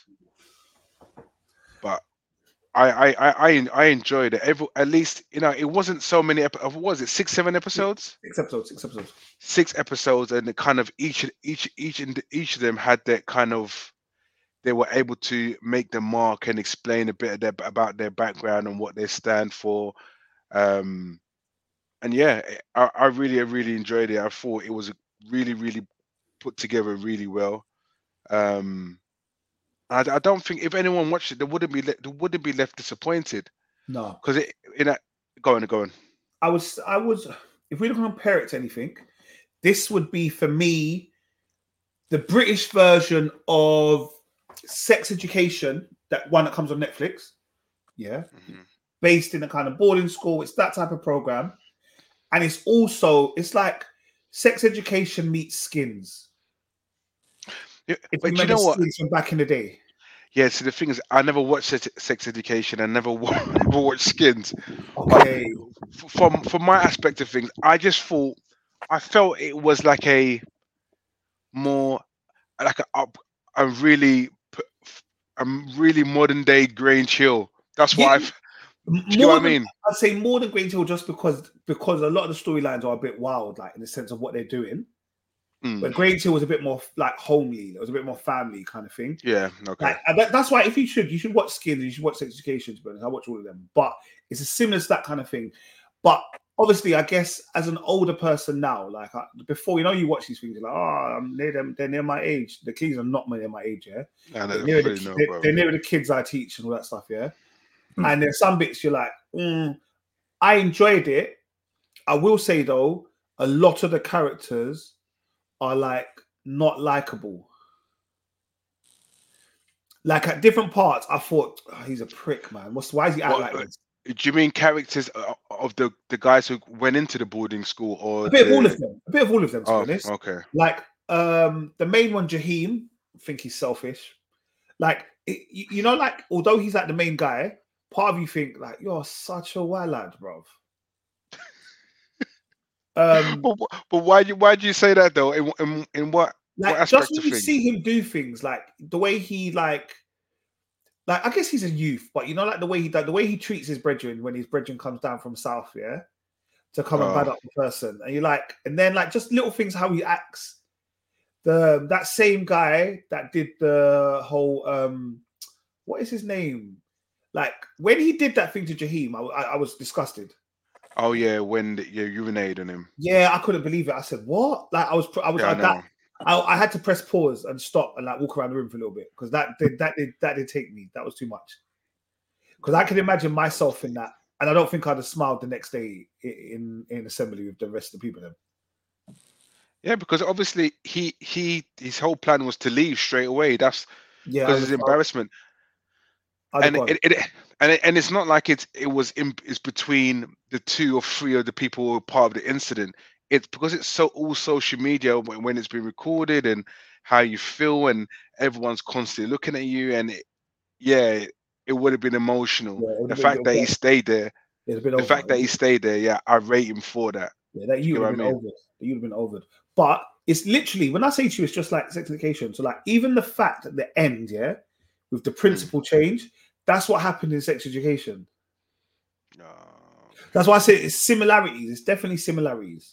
But I I I I, I enjoyed it. Every, at least you know it wasn't so many. Ep- what was it six seven episodes? Six episodes. Six episodes. Six episodes, and it kind of each each each and each of them had that kind of they were able to make the mark and explain a bit of their, about their background and what they stand for. Um, and yeah, I, I really, I really enjoyed it. I thought it was really, really put together really well. Um, I, I don't think if anyone watched it, they wouldn't be le- they wouldn't be left disappointed No, because it in a go on, go on. I was. I was. If we don't compare it to anything, this would be for me the British version of Sex Education, that one that comes on Netflix. Yeah, Mhm. based in a kind of boarding school. It's that type of program, and it's also it's like Sex Education meets Skins. Yeah, If but you you remember know what? Skins from back in the day. Yeah, so the thing is, I never watched Sex, Sex Education. I never, wa- never watched Skins. Okay, F- From from my aspect of things, I just thought I felt it was like a more like a up a really p- f- a really modern day Grange Hill. That's what Yeah, I've. m- Do you know more what I than, mean? I'd say more than Grange Hill, just because because a lot of the storylines are a bit wild, like in the sense of what they're doing. Mm, But Grange Hill was a bit more like homely. It was a bit more family kind of thing. yeah. Okay. Like and that, that's why if you should, you should watch Skins. You should watch Sex Education. To be honest, I watch all of them. But it's a similar to that kind of thing. But obviously, I guess as an older person now, like I, before, you know, you watch these things, you're like, oh, I'm near them. They're near my age. The kids are not near my age. Yeah, I they're don't near, fully the, know, they're, bro. they're near the kids I teach and all that stuff. Yeah, Hmm. and there's some bits you're like, mm, I enjoyed it. I will say though, a lot of the characters are like not likable. Like at different parts, I thought oh, he's a prick, man. What's why is he acting What, like uh, this? do you mean characters o- of the the guys who went into the boarding school, or A bit of all the- of them. A bit of all of them, to Oh, be honest. okay. Like um, the main one, Jaheim, I think he's selfish. Like it, you you know, like although he's like the main guy, part of you think like you're such a wild lad, bro. Um, but but why do why do you say that though? In in, in what like what just aspects when of you things? see him do things, like the way he like, like I guess he's a youth, but you know, like the way he like, the way he treats his brethren when his brethren comes down from south, yeah, to come and Oh. bad up the person, and you like, and then like just little things how he acts. The that same guy that did the whole um, what is his name? Like when he did that thing to Jaheim, I, I, I was disgusted. Oh yeah, when the, yeah, urinated on him. Yeah, I couldn't believe it. I said, "What?" Like I was, I was Yeah, I like that. know. I, I had to press pause and stop and like walk around the room for a little bit because that did that did that did take me. That was too much. Because I can imagine myself in that, and I don't think I'd have smiled the next day in in assembly with the rest of the people. Then. Yeah, because obviously he he his whole plan was to leave straight away. That's Yeah, because it's embarrassment. And it, it and it, and it's not like it's it was in, it's between the two or three of the people who were part of the incident. It's because it's so all social media when, when it's been recorded and how you feel and everyone's constantly looking at you and it, yeah, it would have been emotional. Yeah, the been, fact that he stayed there, the over. fact that he stayed there, yeah, I rate him for that. Yeah, that you would have been I mean? over. You'd have been over. But it's literally when I say to you, it's just like sex education. So like even the fact at the end, yeah, with the principle mm. change, that's what happened in sex education. No. That's why I say it's similarities. It's definitely similarities.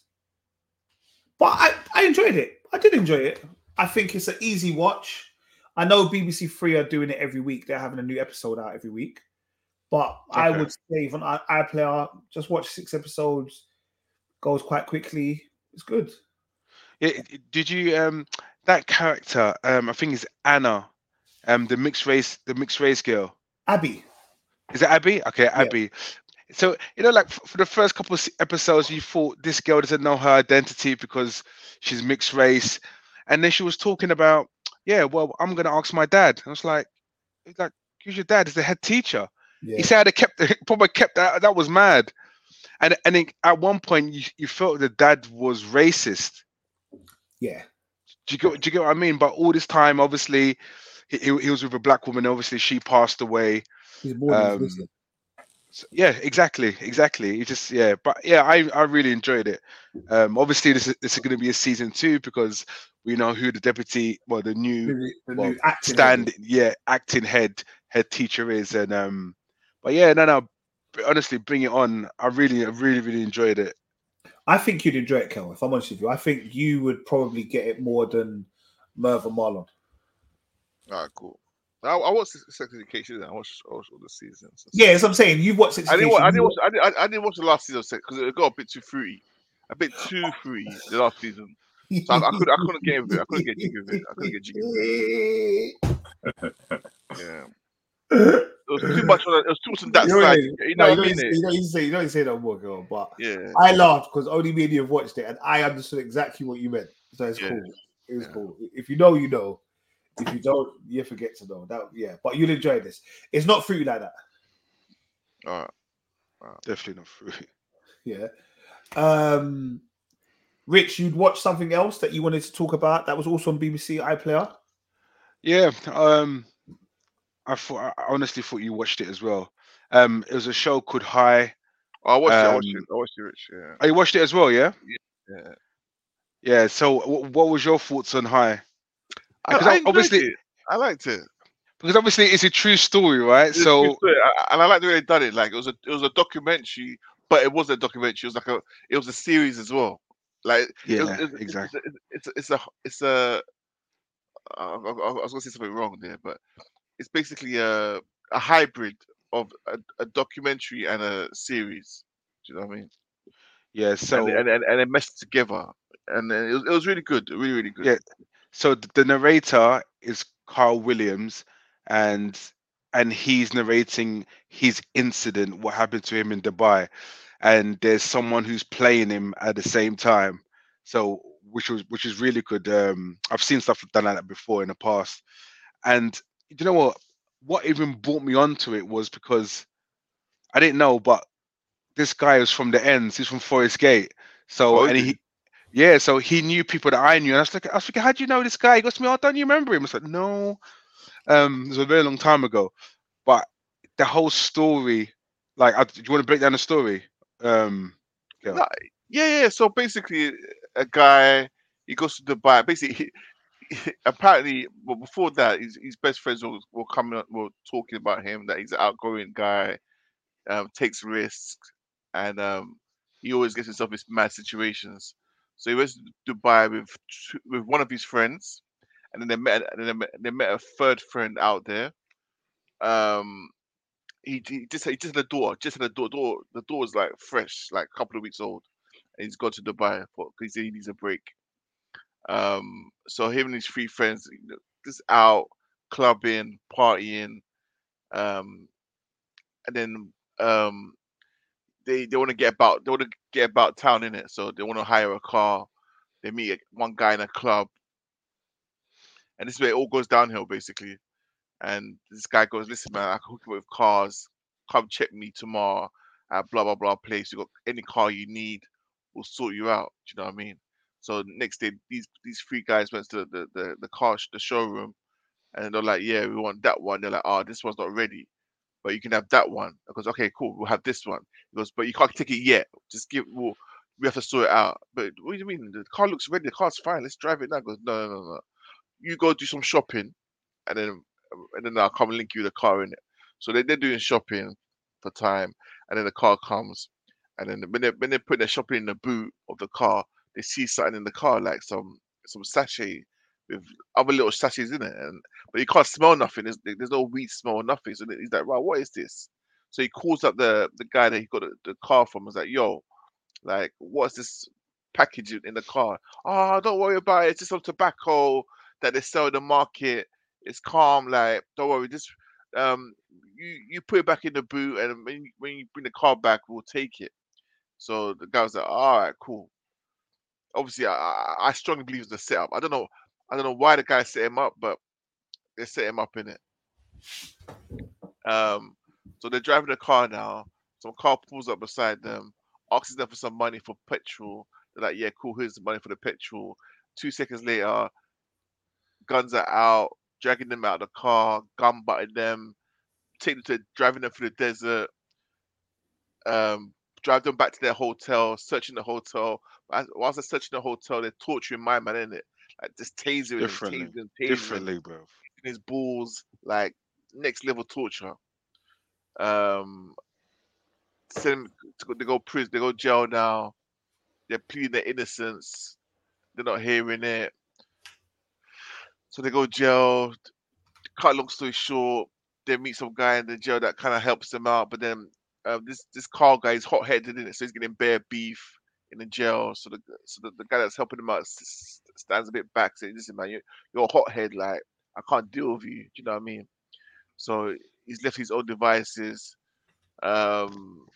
But I, I enjoyed it. I did enjoy it. I think it's an easy watch. I know B B C Three are doing it every week. They're having a new episode out every week. But okay. I would say from iPlayer, just watch six episodes. Goes quite quickly. It's good. Yeah, did you um that character? Um, I think it's Anna, um, the mixed race, the mixed race girl. Abby. Is it Abby? Okay, Abby. Yeah. So you know, like for the first couple of episodes, you thought this girl doesn't know her identity because she's mixed race, and then she was talking about, yeah, well, I'm gonna ask my dad. I was like, like, who's your dad? Is the head teacher. Yeah. He said, "I kept probably kept that. That was mad." And and it, at one point, you, you felt the dad was racist. Yeah. Do you get do you get what I mean? But all this time, obviously, he, he was with a black woman. Obviously, she passed away. He's born um, so, yeah, exactly, exactly. You just yeah, but yeah, I, I really enjoyed it. Um, obviously, this is this is going to be a season two because we know who the deputy, well, the new, the, the well, new acting stand, head. yeah, acting head head teacher is, and um, but yeah, no, no. Honestly, bring it on. I really, I really, really enjoyed it. I think you'd enjoy it, Kel, if I'm honest with you. I think you would probably get it more than Merv and Marlon. All right, cool. I, I watched Sex Education. I watched, I watched all the seasons. Yeah, that's what I'm saying. You've watched Sex I didn't Education. watch, I didn't watch. I didn't, I didn't watch the last season of Sex because it got a bit too fruity. A bit too fruity the last season. So I, I couldn't. I couldn't get with it. I couldn't get jiggy with it. I couldn't get jiggy with it. Yeah. It was too much on. It was too much on that you know side. What you know no, what I mean? You don't say. You don't say that more, girl. But yeah, I laughed because only me and you have watched it, and I understood exactly what you meant. So it's yeah. cool. It was yeah. cool. If you know, you know. If you don't, you forget to know. That yeah. But you'll enjoy this. It's not fruity like that. All right. All right. Definitely not fruity. Yeah. Um, Rich, you'd watch something else that you wanted to talk about that was also on B B C iPlayer? Yeah. Um. I thought I honestly thought you watched it as well. Um, it was a show called High. Oh, I watched um, it. I watched it. I watched it, Rich. Yeah. Oh, you watched it as well, yeah? Yeah. Yeah. Yeah. So, w- what was your thoughts on High? Because I, I obviously, it. I liked it. Because obviously, it's a true story, right? It's so, story. I, and I like the way they done it. Like it was a, it was a documentary, but it wasn't a documentary. It was like a, it was a series as well. Like yeah, it was, it, exactly. It's, it's, it's a, it's a. I, I, I was gonna say something wrong there, but. It's basically a a hybrid of a, a documentary and a series. Do you know what I mean? Yeah. So and and, and, and it meshed together, and it was, it was really good, really really good. Yeah. So the narrator is Carl Williams, and and he's narrating his incident, what happened to him in Dubai, and there's someone who's playing him at the same time. So which was which is really good. Um, I've seen stuff done like that before in the past, and. You know what? What even brought me onto it was because I didn't know, but this guy was from the ends. He's from Forest Gate. So oh, and he, yeah, so he knew people that I knew. And I was like, I was thinking, how do you know this guy? He goes to me, oh, don't you remember him? I was like, no, um, it was a very long time ago. But the whole story, like, I, do you want to break down the story? Um, yeah. No, Yeah, yeah. So basically, a guy he goes to Dubai. Basically, he, apparently, well, before that, his, his best friends were, were coming up, were talking about him that he's an outgoing guy, um, takes risks, and um, he always gets himself in mad situations. So he went to Dubai with two- with one of his friends, and then they met, and then they met, they met a third friend out there. Um, he, he just he just had a daughter, just had a daughter. daughter the daughter was like fresh, like a couple of weeks old, and he's gone to Dubai for because he needs a break. Um, so him and his three friends, you know, just out clubbing, partying, um, and then um, they they want to get about they want to get about town in it. So they want to hire a car. They meet one guy in a club, and this is where it all goes downhill basically. And this guy goes, "Listen, man, I can hook you up with cars. Come check me tomorrow at blah blah blah place. You got any car you need, we'll sort you out." Do you know what I mean? So next day, these these three guys went to the the the car sh- the showroom, and they're like, "Yeah, we want that one." They're like, "Oh, this one's not ready, but you can have that one." I goes, "Okay, cool, we'll have this one." He goes, "But you can't take it yet. Just give. We'll, we have to sort it out." But what do you mean? The car looks ready. The car's fine. Let's drive it now. He goes, "No, no, no, no. You go do some shopping, and then and then I'll come and link you the car in it." So they, they're doing shopping for time, and then the car comes, and then when they when they put their shopping in the boot of the car, they see something in the car like some some sachet with other little sachets in it, and but you can't smell nothing. There's there's no weed smell or nothing. So he's like, "Right, what is this?" So he calls up the the guy that he got the, the car from. He's like, "Yo, like, what's this package in in the car?" "Oh, don't worry about it. It's just some tobacco that they sell in the market. It's calm. Like, don't worry. Just um, you you put it back in the boot, and when you, when you bring the car back, we'll take it." So the guy was like, "All right, cool." Obviously, I I I strongly believe it's a setup. I don't know. I don't know why the guy set him up, but they set him up in it. Um, so they're driving the car now. Some car pulls up beside them, asks them for some money for petrol. They're like, "Yeah, cool. Here's the money for the petrol." Two seconds later, guns are out, dragging them out of the car, gun butting them, taking them to driving them through the desert, um, drive them back to their hotel, searching the hotel. As, whilst they're searching the hotel, they're torturing my man, in it, like just tasering him, Differently, tasering him, tasering him, differently, bro. in his balls, like next level torture. Um, send them to go, they go prison, they go jail now. They're pleading their innocence. They're not hearing it, so they go jail. Cut long story short, they meet some guy in the jail that kind of helps them out, but then uh, this this Carl guy is hot headed in it, so he's getting bare beef in the jail. So the so the, the guy that's helping him out s- s- stands a bit back, saying, "Listen, man, you you're a hothead. Like, I can't deal with you." Do you know what I mean? So he's left his own devices. Um,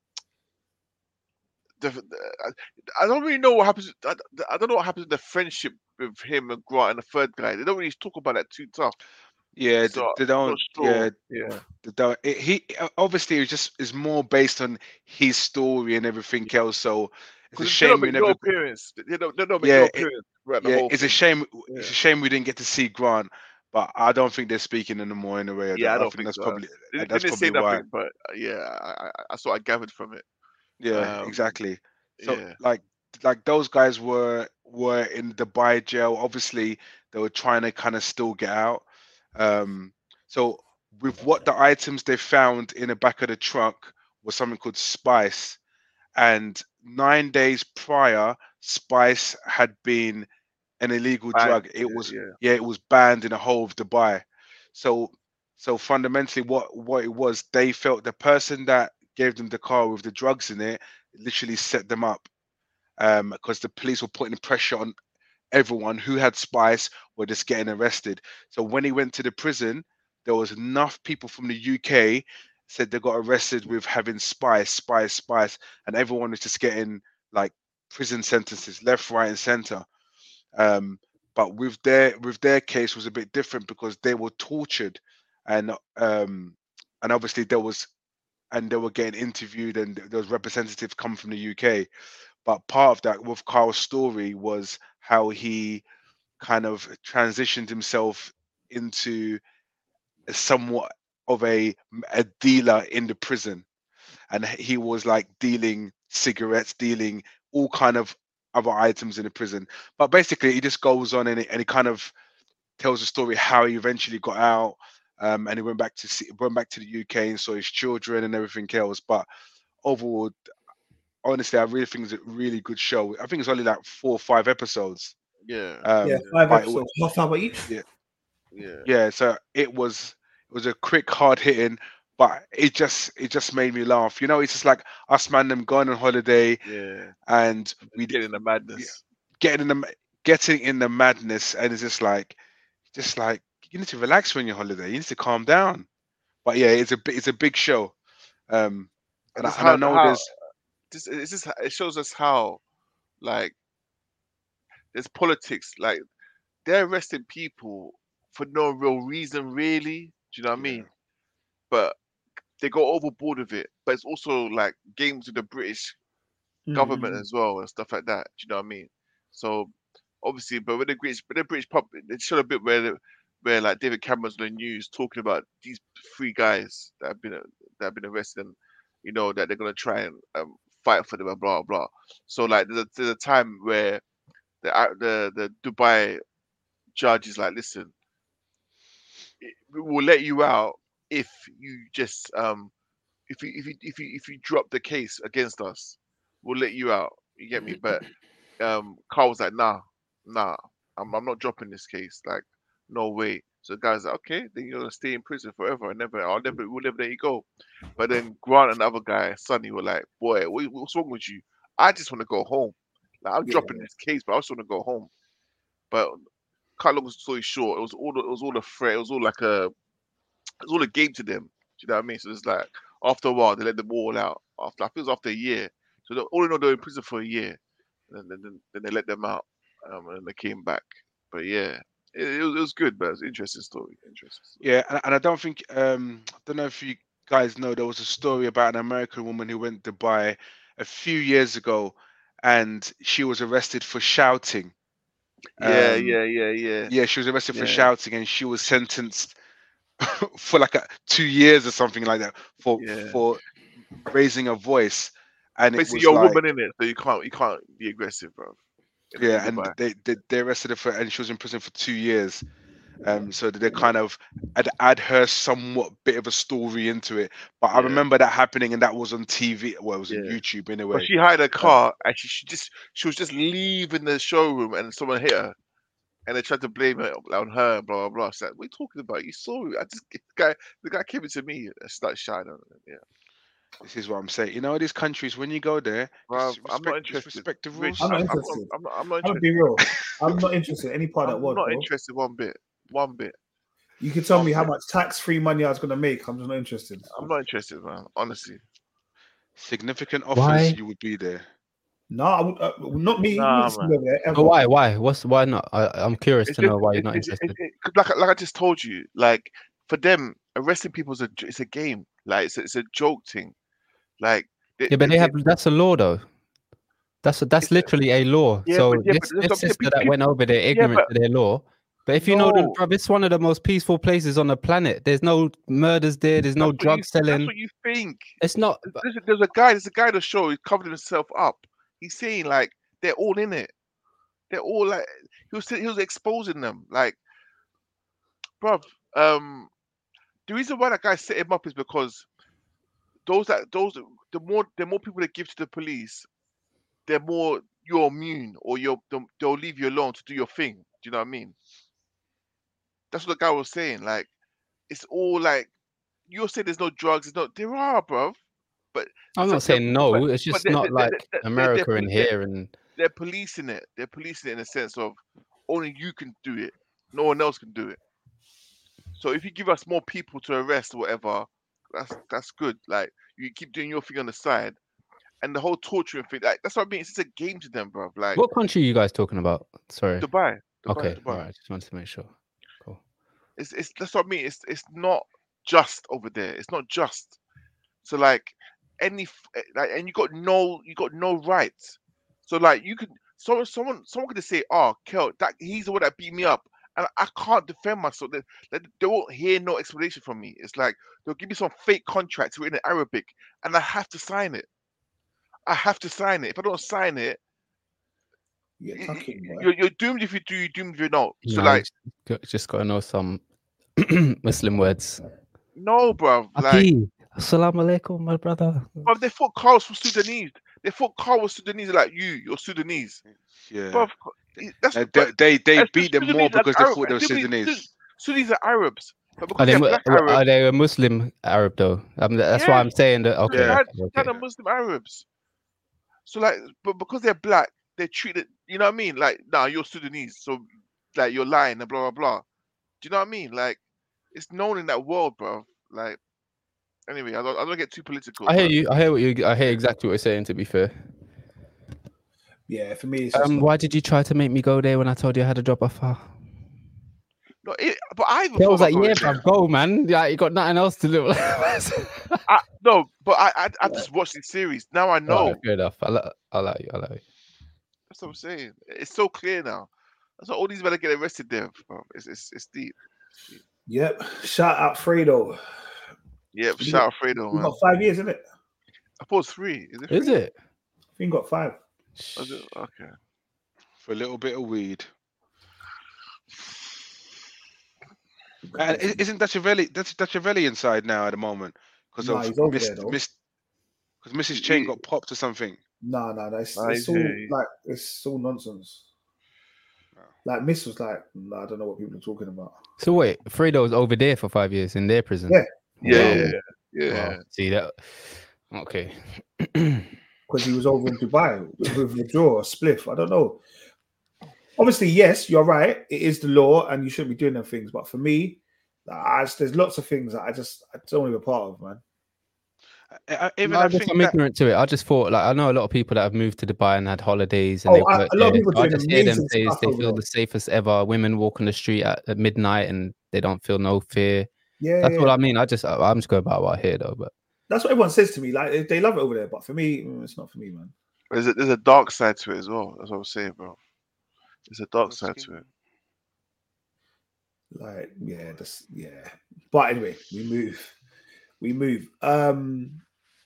the, the- I, I don't really know what happens. I, I don't know what happens in the friendship with him and Grant and the third guy. They don't really talk about that too tough. Yeah, So they, they I'm not don't. sure. Yeah, Yeah. they don't. It, he uh, obviously it just is more based on his story and everything else. So it's a Because they don't shame we make no never. appearance. They don't. They don't make no Yeah, it, appearance throughout the yeah, whole it's a thing. shame. It's Yeah. a shame we didn't get to see Grant, but I don't think they're speaking anymore in a way. I, Yeah, don't, I I don't think think that's so. probably They, uh, they that's didn't say probably why. nothing, but uh, yeah, I, I, I saw. I gathered from it. Yeah, Um, exactly. So yeah. like like those guys were were in Dubai jail. Obviously, they were trying to kind of still get out. Um, so with what the items they found in the back of the truck was something called spice, and nine days prior, spice had been an illegal Fine. drug. It Yeah, was yeah. yeah, it was banned in the whole of Dubai. So so fundamentally, what what it was, they felt the person that gave them the car with the drugs in it literally set them up, um, because the police were putting pressure on everyone who had spice were just getting arrested. So when he went to the prison, there was enough people from the U K said they got arrested with having spice, spice, spice, and everyone was just getting like prison sentences left, right, and center. Um, but with their with their case was a bit different because they were tortured, and um, and obviously there was and they were getting interviewed, and there was representatives come from the U K. But part of that with Carl's story was how he kind of transitioned himself into somewhat of a a dealer in the prison, and he was like dealing cigarettes, dealing all kind of other items in the prison. But basically, he just goes on and, it, and he kind of tells the story how he eventually got out, um, and he went back to see, went back to the U K and saw his children and everything else. But overall, honestly, I really think it's a really good show. I think it's only like four or five episodes. Yeah. Um, yeah, five but it wa- episodes, half hour each. Yeah. Yeah. yeah, so it was it was a quick, hard hitting, but it just it just made me laugh. You know, it's just like us man them going on holiday Yeah. and we We get in the madness. getting in the ma- getting in the madness, and it's just like just like you need to relax when you're on holiday. You need to calm down. But yeah, it's a bi- it's a big show. Um, and, I, Just and I how- know how- there's This it's just it shows us how like there's politics. Like they're arresting people for no real reason, really. Do you know what I Yeah. mean? But they go overboard with it. But it's also like games with the British government Mm. as well and stuff like that. Do you know what I mean? So obviously, but with the British, but the British pub, it showed a bit where the, where like David Cameron's on the news talking about these three guys that have been that have been arrested, and you know that they're gonna try and um, fight for them and blah blah. So like there's a, there's a time where the uh, the the Dubai judge is like, listen, it- we will let you out if you just um if you if you if you if you drop the case against us, we'll let you out. You get me? But um, Carl was like, nah, nah, I'm I'm not dropping this case. Like, no way. So the guy's like, okay, then you're gonna stay in prison forever and never, I'll never, we'll never let you go. But then Grant and the other guy, Sonny, were like, boy, what, what's wrong with you? I just want to go home. Like, I'm Yeah. dropping this case, but I just want to go home. But cut long story short, it was all it was all a threat. It was all like a it was all a game to them. Do you know what I mean? So it's like after a while they let them all out. After I think it was after a year. So they, all in all they were in prison for a year, and then then, then they let them out, um, and they came back. But yeah, it, it, was, it was good, but it's an interesting story. Interesting. Story. yeah, and, and I don't think um I don't know if you guys know there was a story about an American woman who went to Dubai a few years ago, and she was arrested for shouting. Yeah, Um, yeah, yeah, yeah. Yeah, she was arrested for Yeah. shouting, and she was sentenced for like a, two years or something like that for Yeah. for raising a voice. And it Basically, was you're a like, woman in it, so you can't you can't be aggressive, bro. In- in yeah, and Dubai. they, they they arrested her for, and she was in prison for two years. Um, so they kind of add, add her somewhat bit of a story into it. But I Yeah. remember that happening, and that was on T V. Well, it was on Yeah. YouTube But anyway. she hired a car and she, she just she was just leaving the showroom and someone hit her, and they tried to blame it on her. Blah blah blah. She's like, "What are you talking about? You saw it. I just the guy the guy came into me and started shouting at her." Yeah, This is what I'm saying. You know, these countries, when you go there, Bruv, just I'm not respect, just interested. respect the Rich, rules. I'm not I'm, I'm, interested. I'm, not, I'm not I'm gonna interested. be real. I'm not interested in any part of I'm that word, not bro. interested one bit. One bit. You can tell one me how bit. much tax-free money I was gonna make. I'm just not interested. I'm not interested, man. Honestly. Significant offers, Why? you would be there. No, I would, uh, not me. Nah, You wouldn't see me man. over there ever. But why? Why? What's why not? I, I'm curious It's to just, know why you're it's, not it's, interested. it, it, 'cause like like I just told you, like for them, arresting people is a j- it's a game. Like it's a, it's a joke thing. Like they, Yeah, but they, they have that's a law though. That's a, that's It's a- literally a law. yeah, so but yeah, this, but that's this what I'm saying. sister that People- went over there yeah, ignorant but- to their law. But if you know the No. bruv, it's one of the most peaceful places on the planet. There's no murders there. There's no That's what drug you- selling. That's what you think. It's not. There's, there's a guy. There's a guy to show. He's covered himself up. He's saying like they're all in it. They're all like he was he was exposing them. Like, bruv, um, the reason why that guy set him up is because those that those the more the more people they give to the police, the more you're immune or you're they'll, they'll leave you alone to do your thing. Do you know what I mean? That's what the guy was saying. Like, it's all like you'll say there's no drugs. There's no there are, bruv. But I'm so- not saying no. but- It's but just they- not they- like they- they- America they're- in they're- here. And they're policing it. They're policing it in the sense of only you can do it. No one else can do it. So if you give us more people to arrest or whatever, that's that's good. Like you keep doing your thing on the side, and the whole torturing thing. Like that's what I mean. It's just a game to them, bro. Like what country are you guys talking about? Sorry. Dubai. Dubai, Okay. Dubai. All right. Just wanted to make sure. Cool. It's it's that's what I mean. It's it's not just over there. It's not just. So like any f- eh, like, and you got no you got no rights. So like you could someone someone someone could just say, "Oh, Kel, that he's the one that beat me up," and I can't defend myself. They, they, they won't hear no explanation from me. It's like they'll give me some fake contracts written in Arabic, and I have to sign it. I have to sign it. If I don't sign it, Yeah, You- tuck in, you- boy. You're, you're doomed if you do. You're doomed if you don't. So Nah, you like, just, just gotta know some Muslim words. no, bro. Like, Aki, assalamu alaikum, my brother. bruv, they thought Carl was from Sudanese. They thought Carl was Sudanese like you. You're Sudanese, Yeah. bruv. That's Uh, but they they, they that's beat them Sudanese more are because they Arab- thought they were Sudanese- Sudanese. Sudanese are Arabs, but because Are they, they're mu- black are Arabs, they a Muslim Arab though? Um, that's why Yeah. I'm saying that. Okay, Yeah. okay, okay. they're Muslim Arabs. So like, but because they're black, they're treated. You know what I mean? Like, nah, you're Sudanese, so like you're lying and blah blah blah. Do you know what I mean? Like, it's known in that world, bro. Like, anyway, I don't, I don't get too political. I hear but- you. I hear what you. I hear exactly what you're saying. To be fair, Yeah, for me, it's just um, why did you try to make me go there when I told you I had a job offer? No, it, but I even I thought was about like, going yeah, there. bruv, go, man. Yeah, you got nothing else to do. I, no, but I, I, I just watched the series. Now I know. Alright, fair enough. I'll, I'll allow you. I'll allow you. That's what I'm saying. It's so clear now. That's why all these men get arrested there, bro. It's, it's, it's deep. Yep. Shout out Fredo. Yep. You Shout out Fredo, You man. got five years, isn't it? I thought it's three. Is it? Is three? it? I think you got five. Is it? Okay. For a little bit of weed. And i- isn't Dachiavelli that's Dachiavelli inside now at the moment because Nah, of he's over Miss there, though. Miss because Missus Chain got popped or something. No, no, no. It's, Nah, it's he's all here. like it's all nonsense. Like Miss was like, nah, I don't know what people are talking about. So wait, Fredo was over there for five years in their prison. Yeah. Yeah. Wow. Yeah. Yeah. Wow. See that? Okay. Because he was over in Dubai with, with a draw, a spliff. I don't know. Obviously, yes, you're right. It is the law, and you shouldn't be doing them things. But for me, I just, there's lots of things that I just I don't want to be a part of, man. I, I, even No, I I just, think I'm that, ignorant to it. I just thought, like, I know a lot of people that have moved to Dubai and had holidays, and Oh, they I- work a lot of there. people So I doing just hear them amazing say stuff they over feel there. the safest ever. Women walk on the street at, at midnight and they don't feel no fear. Yeah, That's yeah. what I mean. I just, I'm just going about what I hear though. But That's what everyone says to me. Like they love it over there, but for me, mm, it's not for me, man. There's a, there's a dark side to it as well. That's what I'm saying, bro. There's a dark side to it. Like, yeah, that's yeah. But anyway, we move. We move. Um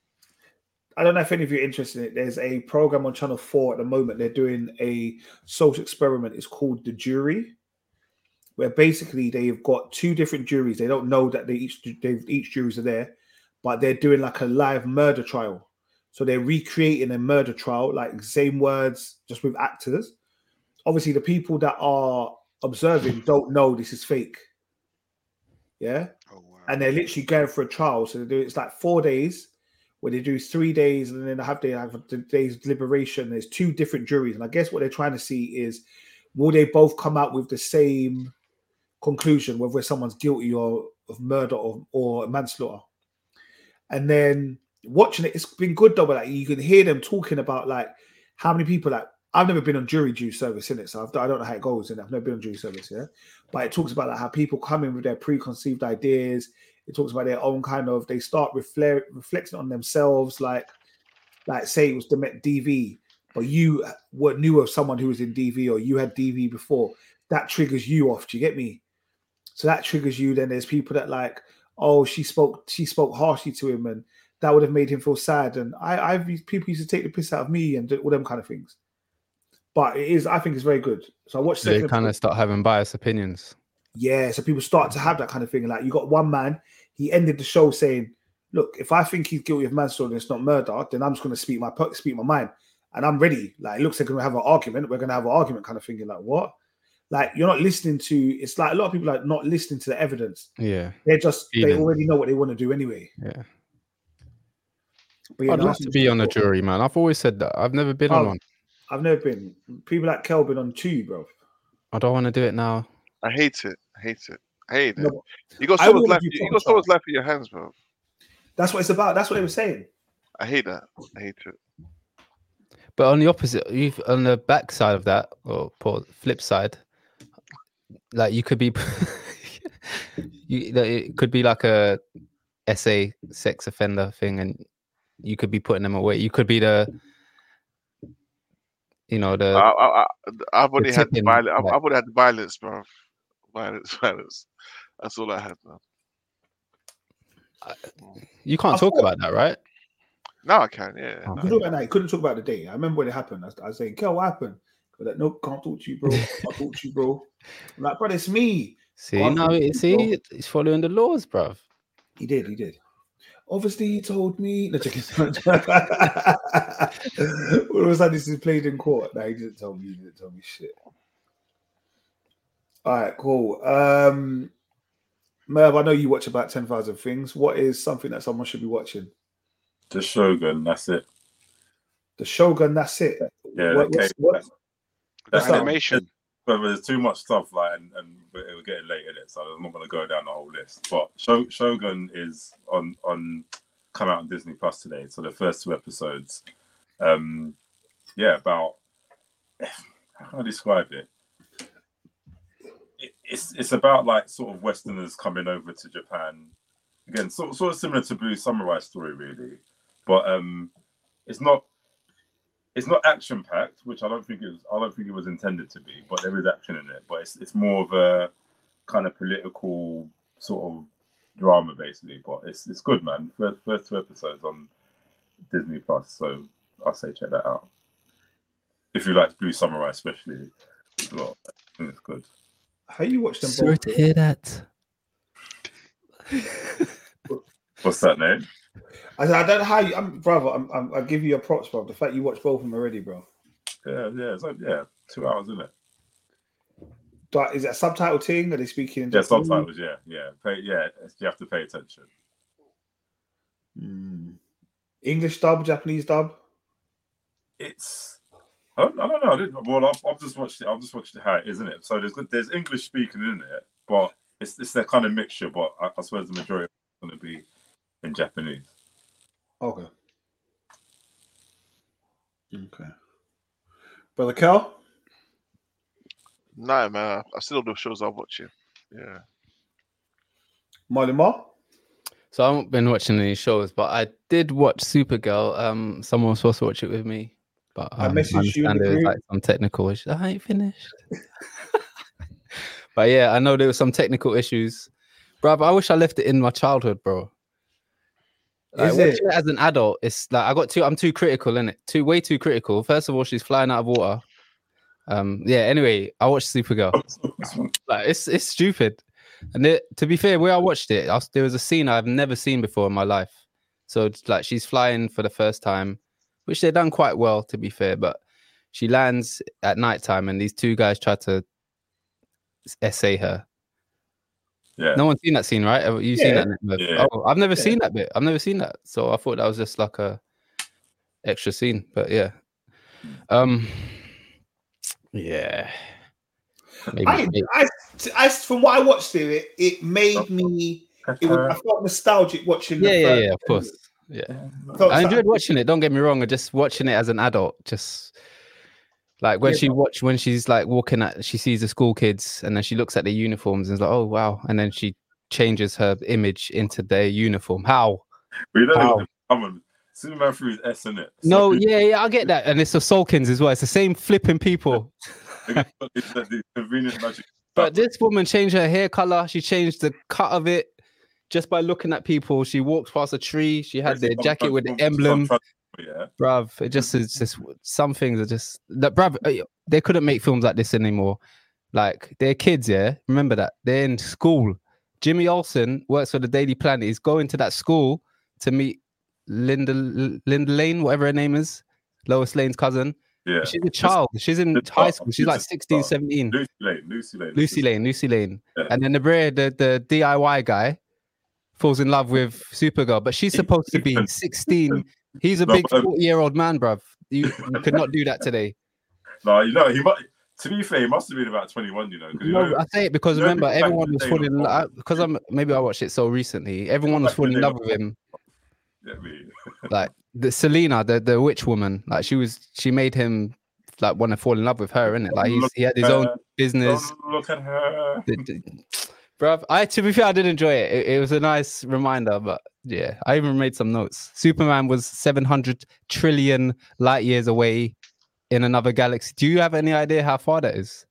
I don't know if any of you are interested in it. There's a program on Channel four at the moment. They're doing a social experiment. It's called The Jury, where basically they've got two different juries. They don't know that they each they each juries are there, but they're doing like a live murder trial. So they're recreating a murder trial, like same words, just with actors. Obviously, the people that are observing don't know this is fake. Yeah. oh, wow. And they're literally going for a trial. So they do it's like four days where they do three days and then they have they have the day's deliberation. There's two different juries. And I guess what they're trying to see is will they both come out with the same conclusion, whether someone's guilty or of murder or, or manslaughter. And then watching it, it's been good though, but like you can hear them talking about like how many people like I've never been on jury due service in it, so I've, I don't know how it goes. And I've never been on jury service, yeah. But it talks about like how people come in with their preconceived ideas. It talks about their own kind of. They start reflect, reflecting on themselves, like, like say it was the D V, but you were knew of someone who was in D V, or you had D V before. That triggers you off. Do you get me? So that triggers you. Then there's people that like, oh, she spoke, she spoke harshly to him, and that would have made him feel sad. And I, I've people used to take the piss out of me and all them kind of things. But it is, I think it's very good. So I watched. they kind of start having biased opinions. Yeah, so people start to have that kind of thing. Like you got one man, he ended the show saying, "Look, if I think he's guilty of manslaughter and it's not murder, then I'm just going to speak my speak my mind, and I'm ready." Like it looks like we're going to have an argument. We're going to have an argument, kind of thinking like, what? Like you're not listening to. It's like a lot of people are not listening to the evidence. Yeah, They're just they Feeling. already know what they want to do anyway. yeah. But yeah, I'd no, love that's to be on a interesting. jury, man. I've always said that. I've never been on Oh, one. I've never been. People like Kel been on two, bro. I don't want to do it now. I hate it. I hate it. I hate it. No, You got I someone's wanna life. do You proper got someone's trial. life in your hands, bro. that's what it's about. That's what they were saying. I hate that. I hate it. But on the opposite, you on the back side of that, or poor flip side, like you could be, you like, it could be like a S A sex offender thing, and you could be putting them away. You could be the, you know, the I, I, I, I've already had tipping, violence. I've, like- I've already had violence, bro. Violence, violence. That's all I had, man. you can't I talk thought- about that, right? Now I can, yeah. Oh. no. You couldn't talk about that. You couldn't talk about the day. I remember when it happened. I was, I was saying, Kel, what happened? We're like, nope, can't talk to you, bro. Can't talk to you, bro. I'm like, bro, it's me. See, Can't now talk to you you, see, bro. he's following the laws, bruv. He did, he did. Obviously, he told me. No, check it All of a sudden, this is played in court. No, he didn't tell me. He didn't tell me shit. All right, cool. Um, Merv, I know you watch about ten thousand things. What is something that someone should be watching? The Shogun. That's it. The Shogun, that's it. Yeah. What, okay. what's, what, That's, what's that's that? Animation. But there's too much stuff, like, and, and we're getting late in it, so I'm not going to go down the whole list. But Shogun is on on come out on Disney Plus today, so the first two episodes. Um, yeah, about how can I describe it? it? It's it's about like sort of Westerners coming over to Japan. Again, sort sort of similar to Blue Samurai story, really, but um, it's not. It's not action packed, which I don't think it was. I don't think it was intended to be, but there is action in it. But it's it's more of a kind of political sort of drama, basically. But it's it's good, man. First first two episodes on Disney Plus, so I say check that out. If you like Blue Samurai, especially as well, I think it's good. How you watch them Sorry both? to hear that. What's that name? I, I don't know how you, I'm, brother. I'm, I'm, I give you your props, bro. The fact you watch both of them already, bro. Yeah, yeah, it's like, yeah, two hours, isn't it? But is that a subtitle thing? Are they speaking in Yeah, Japanese? subtitles. Yeah, yeah, pay, yeah. You have to pay attention. Mm. English dub, Japanese dub. It's I don't, I don't know. I didn't, well, I've, I've just watched it. I've just watched it how it is, isn't it? So there's there's English speaking in it, but it's it's that kind of mixture. But I, I suppose the majority is going to be in Japanese. Okay. Okay. Brother Cal? Nah, man. I still know the shows I'm watching. Yeah. Molly Ma? So I haven't been watching any shows, but I did watch Supergirl. Um, someone was supposed to watch it with me, but I um, messaged you in understand the there was group. like some technical issues. I ain't finished. But yeah, I know there was some technical issues, bro. But I wish I left it in my childhood, bro. Like, Is watching it? it as an adult, it's like I got too. I'm too critical in it. Too way too critical. First of all, she's flying out of water. Um, yeah. Anyway, I watched Supergirl. Like it's it's stupid. And it, to be fair, where I watched it, I was, there was a scene I've never seen before in my life. So it's like she's flying for the first time, which they've done quite well, to be fair. But she lands at nighttime, and these two guys try to essay her. Yeah. No one's seen that scene, right? Have you seen Yeah. that? Yeah. Oh, I've never Yeah. seen that bit. I've never seen that. So I thought that was just like a extra scene. But yeah. Um. Yeah. Maybe, I, maybe. I, I, from what I watched of it, it made me. It was, I felt nostalgic watching. Yeah, the yeah, first yeah. Of course. Yeah. I felt I enjoyed something- watching it. Don't get me wrong. Just watching it as an adult, just like when Yeah, she watch when she's like walking at, she sees the school kids, and then she looks at the uniforms and is like, "Oh wow!" And then she changes her image into their uniform. How? We don't How? even come on. Superman threw his S in it. No, So- yeah, yeah, I get that, and it's the Solkins as well. It's the same flipping people. It's the, the convenient magic. But this woman changed her hair color. She changed the cut of it just by looking at people. She walked past a tree. She had the jacket with the emblem. Yeah. Bruv, it just is just some things are just that, bruv. uh, They couldn't make films like this anymore. Like they're kids, yeah. Remember that they're in school. Jimmy Olsen works for the Daily Planet. He's going to that school to meet Linda Linda Lane, whatever her name is, Lois Lane's cousin. Yeah. She's a child. She's in Just- high school. She's just- like sixteen, seventeen. Lucy Lane. Lucy Lane. Lucy Lane, Lucy Lane. Yeah. And then the Brea, the, the D I Y guy falls in love with Supergirl, but she's supposed to be sixteen. He's a No, big but- forty-year-old man, bruv. You, you could not do that today. No, you know, he might. To be fair, he must have been about twenty-one. You know, 'cause, you No, know I say it because you know, remember, back in everyone the was day, falling in the love. Because I'm maybe I watched it so recently. Everyone was Back in the falling in day, love with him. yeah, me. Like the Selena, the, the witch woman, like she was, she made him like want to fall in love with her, innit? Like he's, he had his own Uh, business. Don't look at her. The- the- Bruv, I to be fair, I did enjoy it. it. It was a nice reminder, but yeah, I even made some notes. Superman was seven hundred trillion light years away in another galaxy. Do you have any idea how far that is?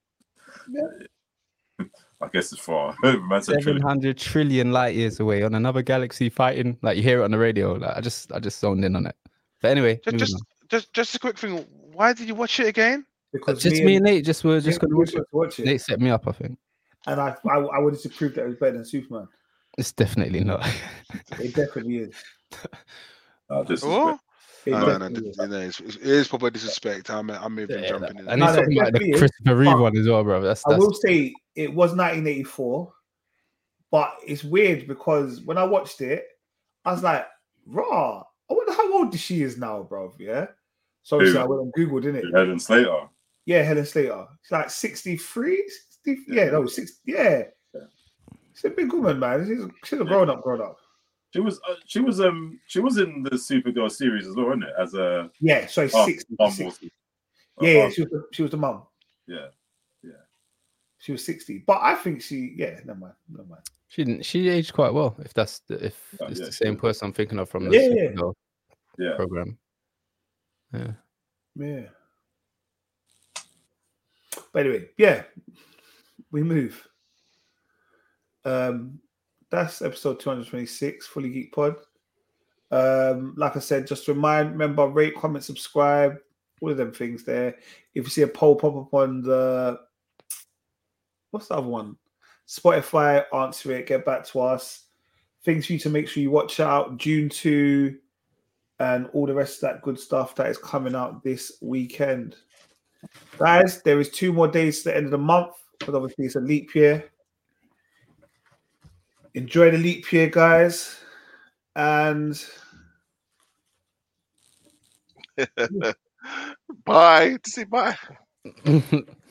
I guess it's far. Man said seven trillion. hundred trillion light years away on another galaxy fighting. Like you hear it on the radio. Like I just, I just zoned in on it. But anyway, Just, moving just, on. just, just a quick thing. Why did you watch it again? because just me and Nate just were just me going and to Nate watch went it. to watch it, Nate set me up, I think. and I, I I wanted to prove that it was better than Superman. It's definitely not. It definitely is. Uh, this is What? It No, no, no, definitely is. no, no, it's, it is proper disrespect. I'm, I'm even Yeah, jumping in. and No, he's no, talking about the definitely is. Christopher Reeve But one as well, bro. That's, I that's will say it was nineteen eighty-four, but it's weird because when I watched it, I was like, "Raw, I wonder how old she is now, bro." Yeah. So obviously Who? I went on Google, didn't it? Helen Slater. Yeah, Helen Slater. She's like sixty-three, sixty, yeah, Yeah. no, six, yeah. Yeah. She's a big woman, man. She's, she's a grown up, grown up. She was uh, she was um she was in the Supergirl series as well, wasn't it? As a Yeah, sorry, oh, sixty. mum sixty. or- Yeah, yeah, oh, she was the, she was the mum. yeah. She was sixty, but I think she, yeah, never mind, never mind. she didn't. She aged quite well. If that's the, if Oh, it's yeah, the she same did. person I'm thinking of from the Yeah, yeah. Supergirl Yeah. program. Yeah. Yeah. But anyway, yeah, we move. Um, that's episode two hundred twenty-six, Fully Geek Pod. Um, like I said, just remind, remember, rate, comment, subscribe, all of them things there. If you see a poll pop up on the, what's the other one? Spotify, answer it, get back to us. Things for you to make sure you watch out, June second, and all the rest of that good stuff that is coming out this weekend. Guys, there is two more days to the end of the month, because obviously it's a leap year. Enjoy the leap year, guys. And Bye. To say bye.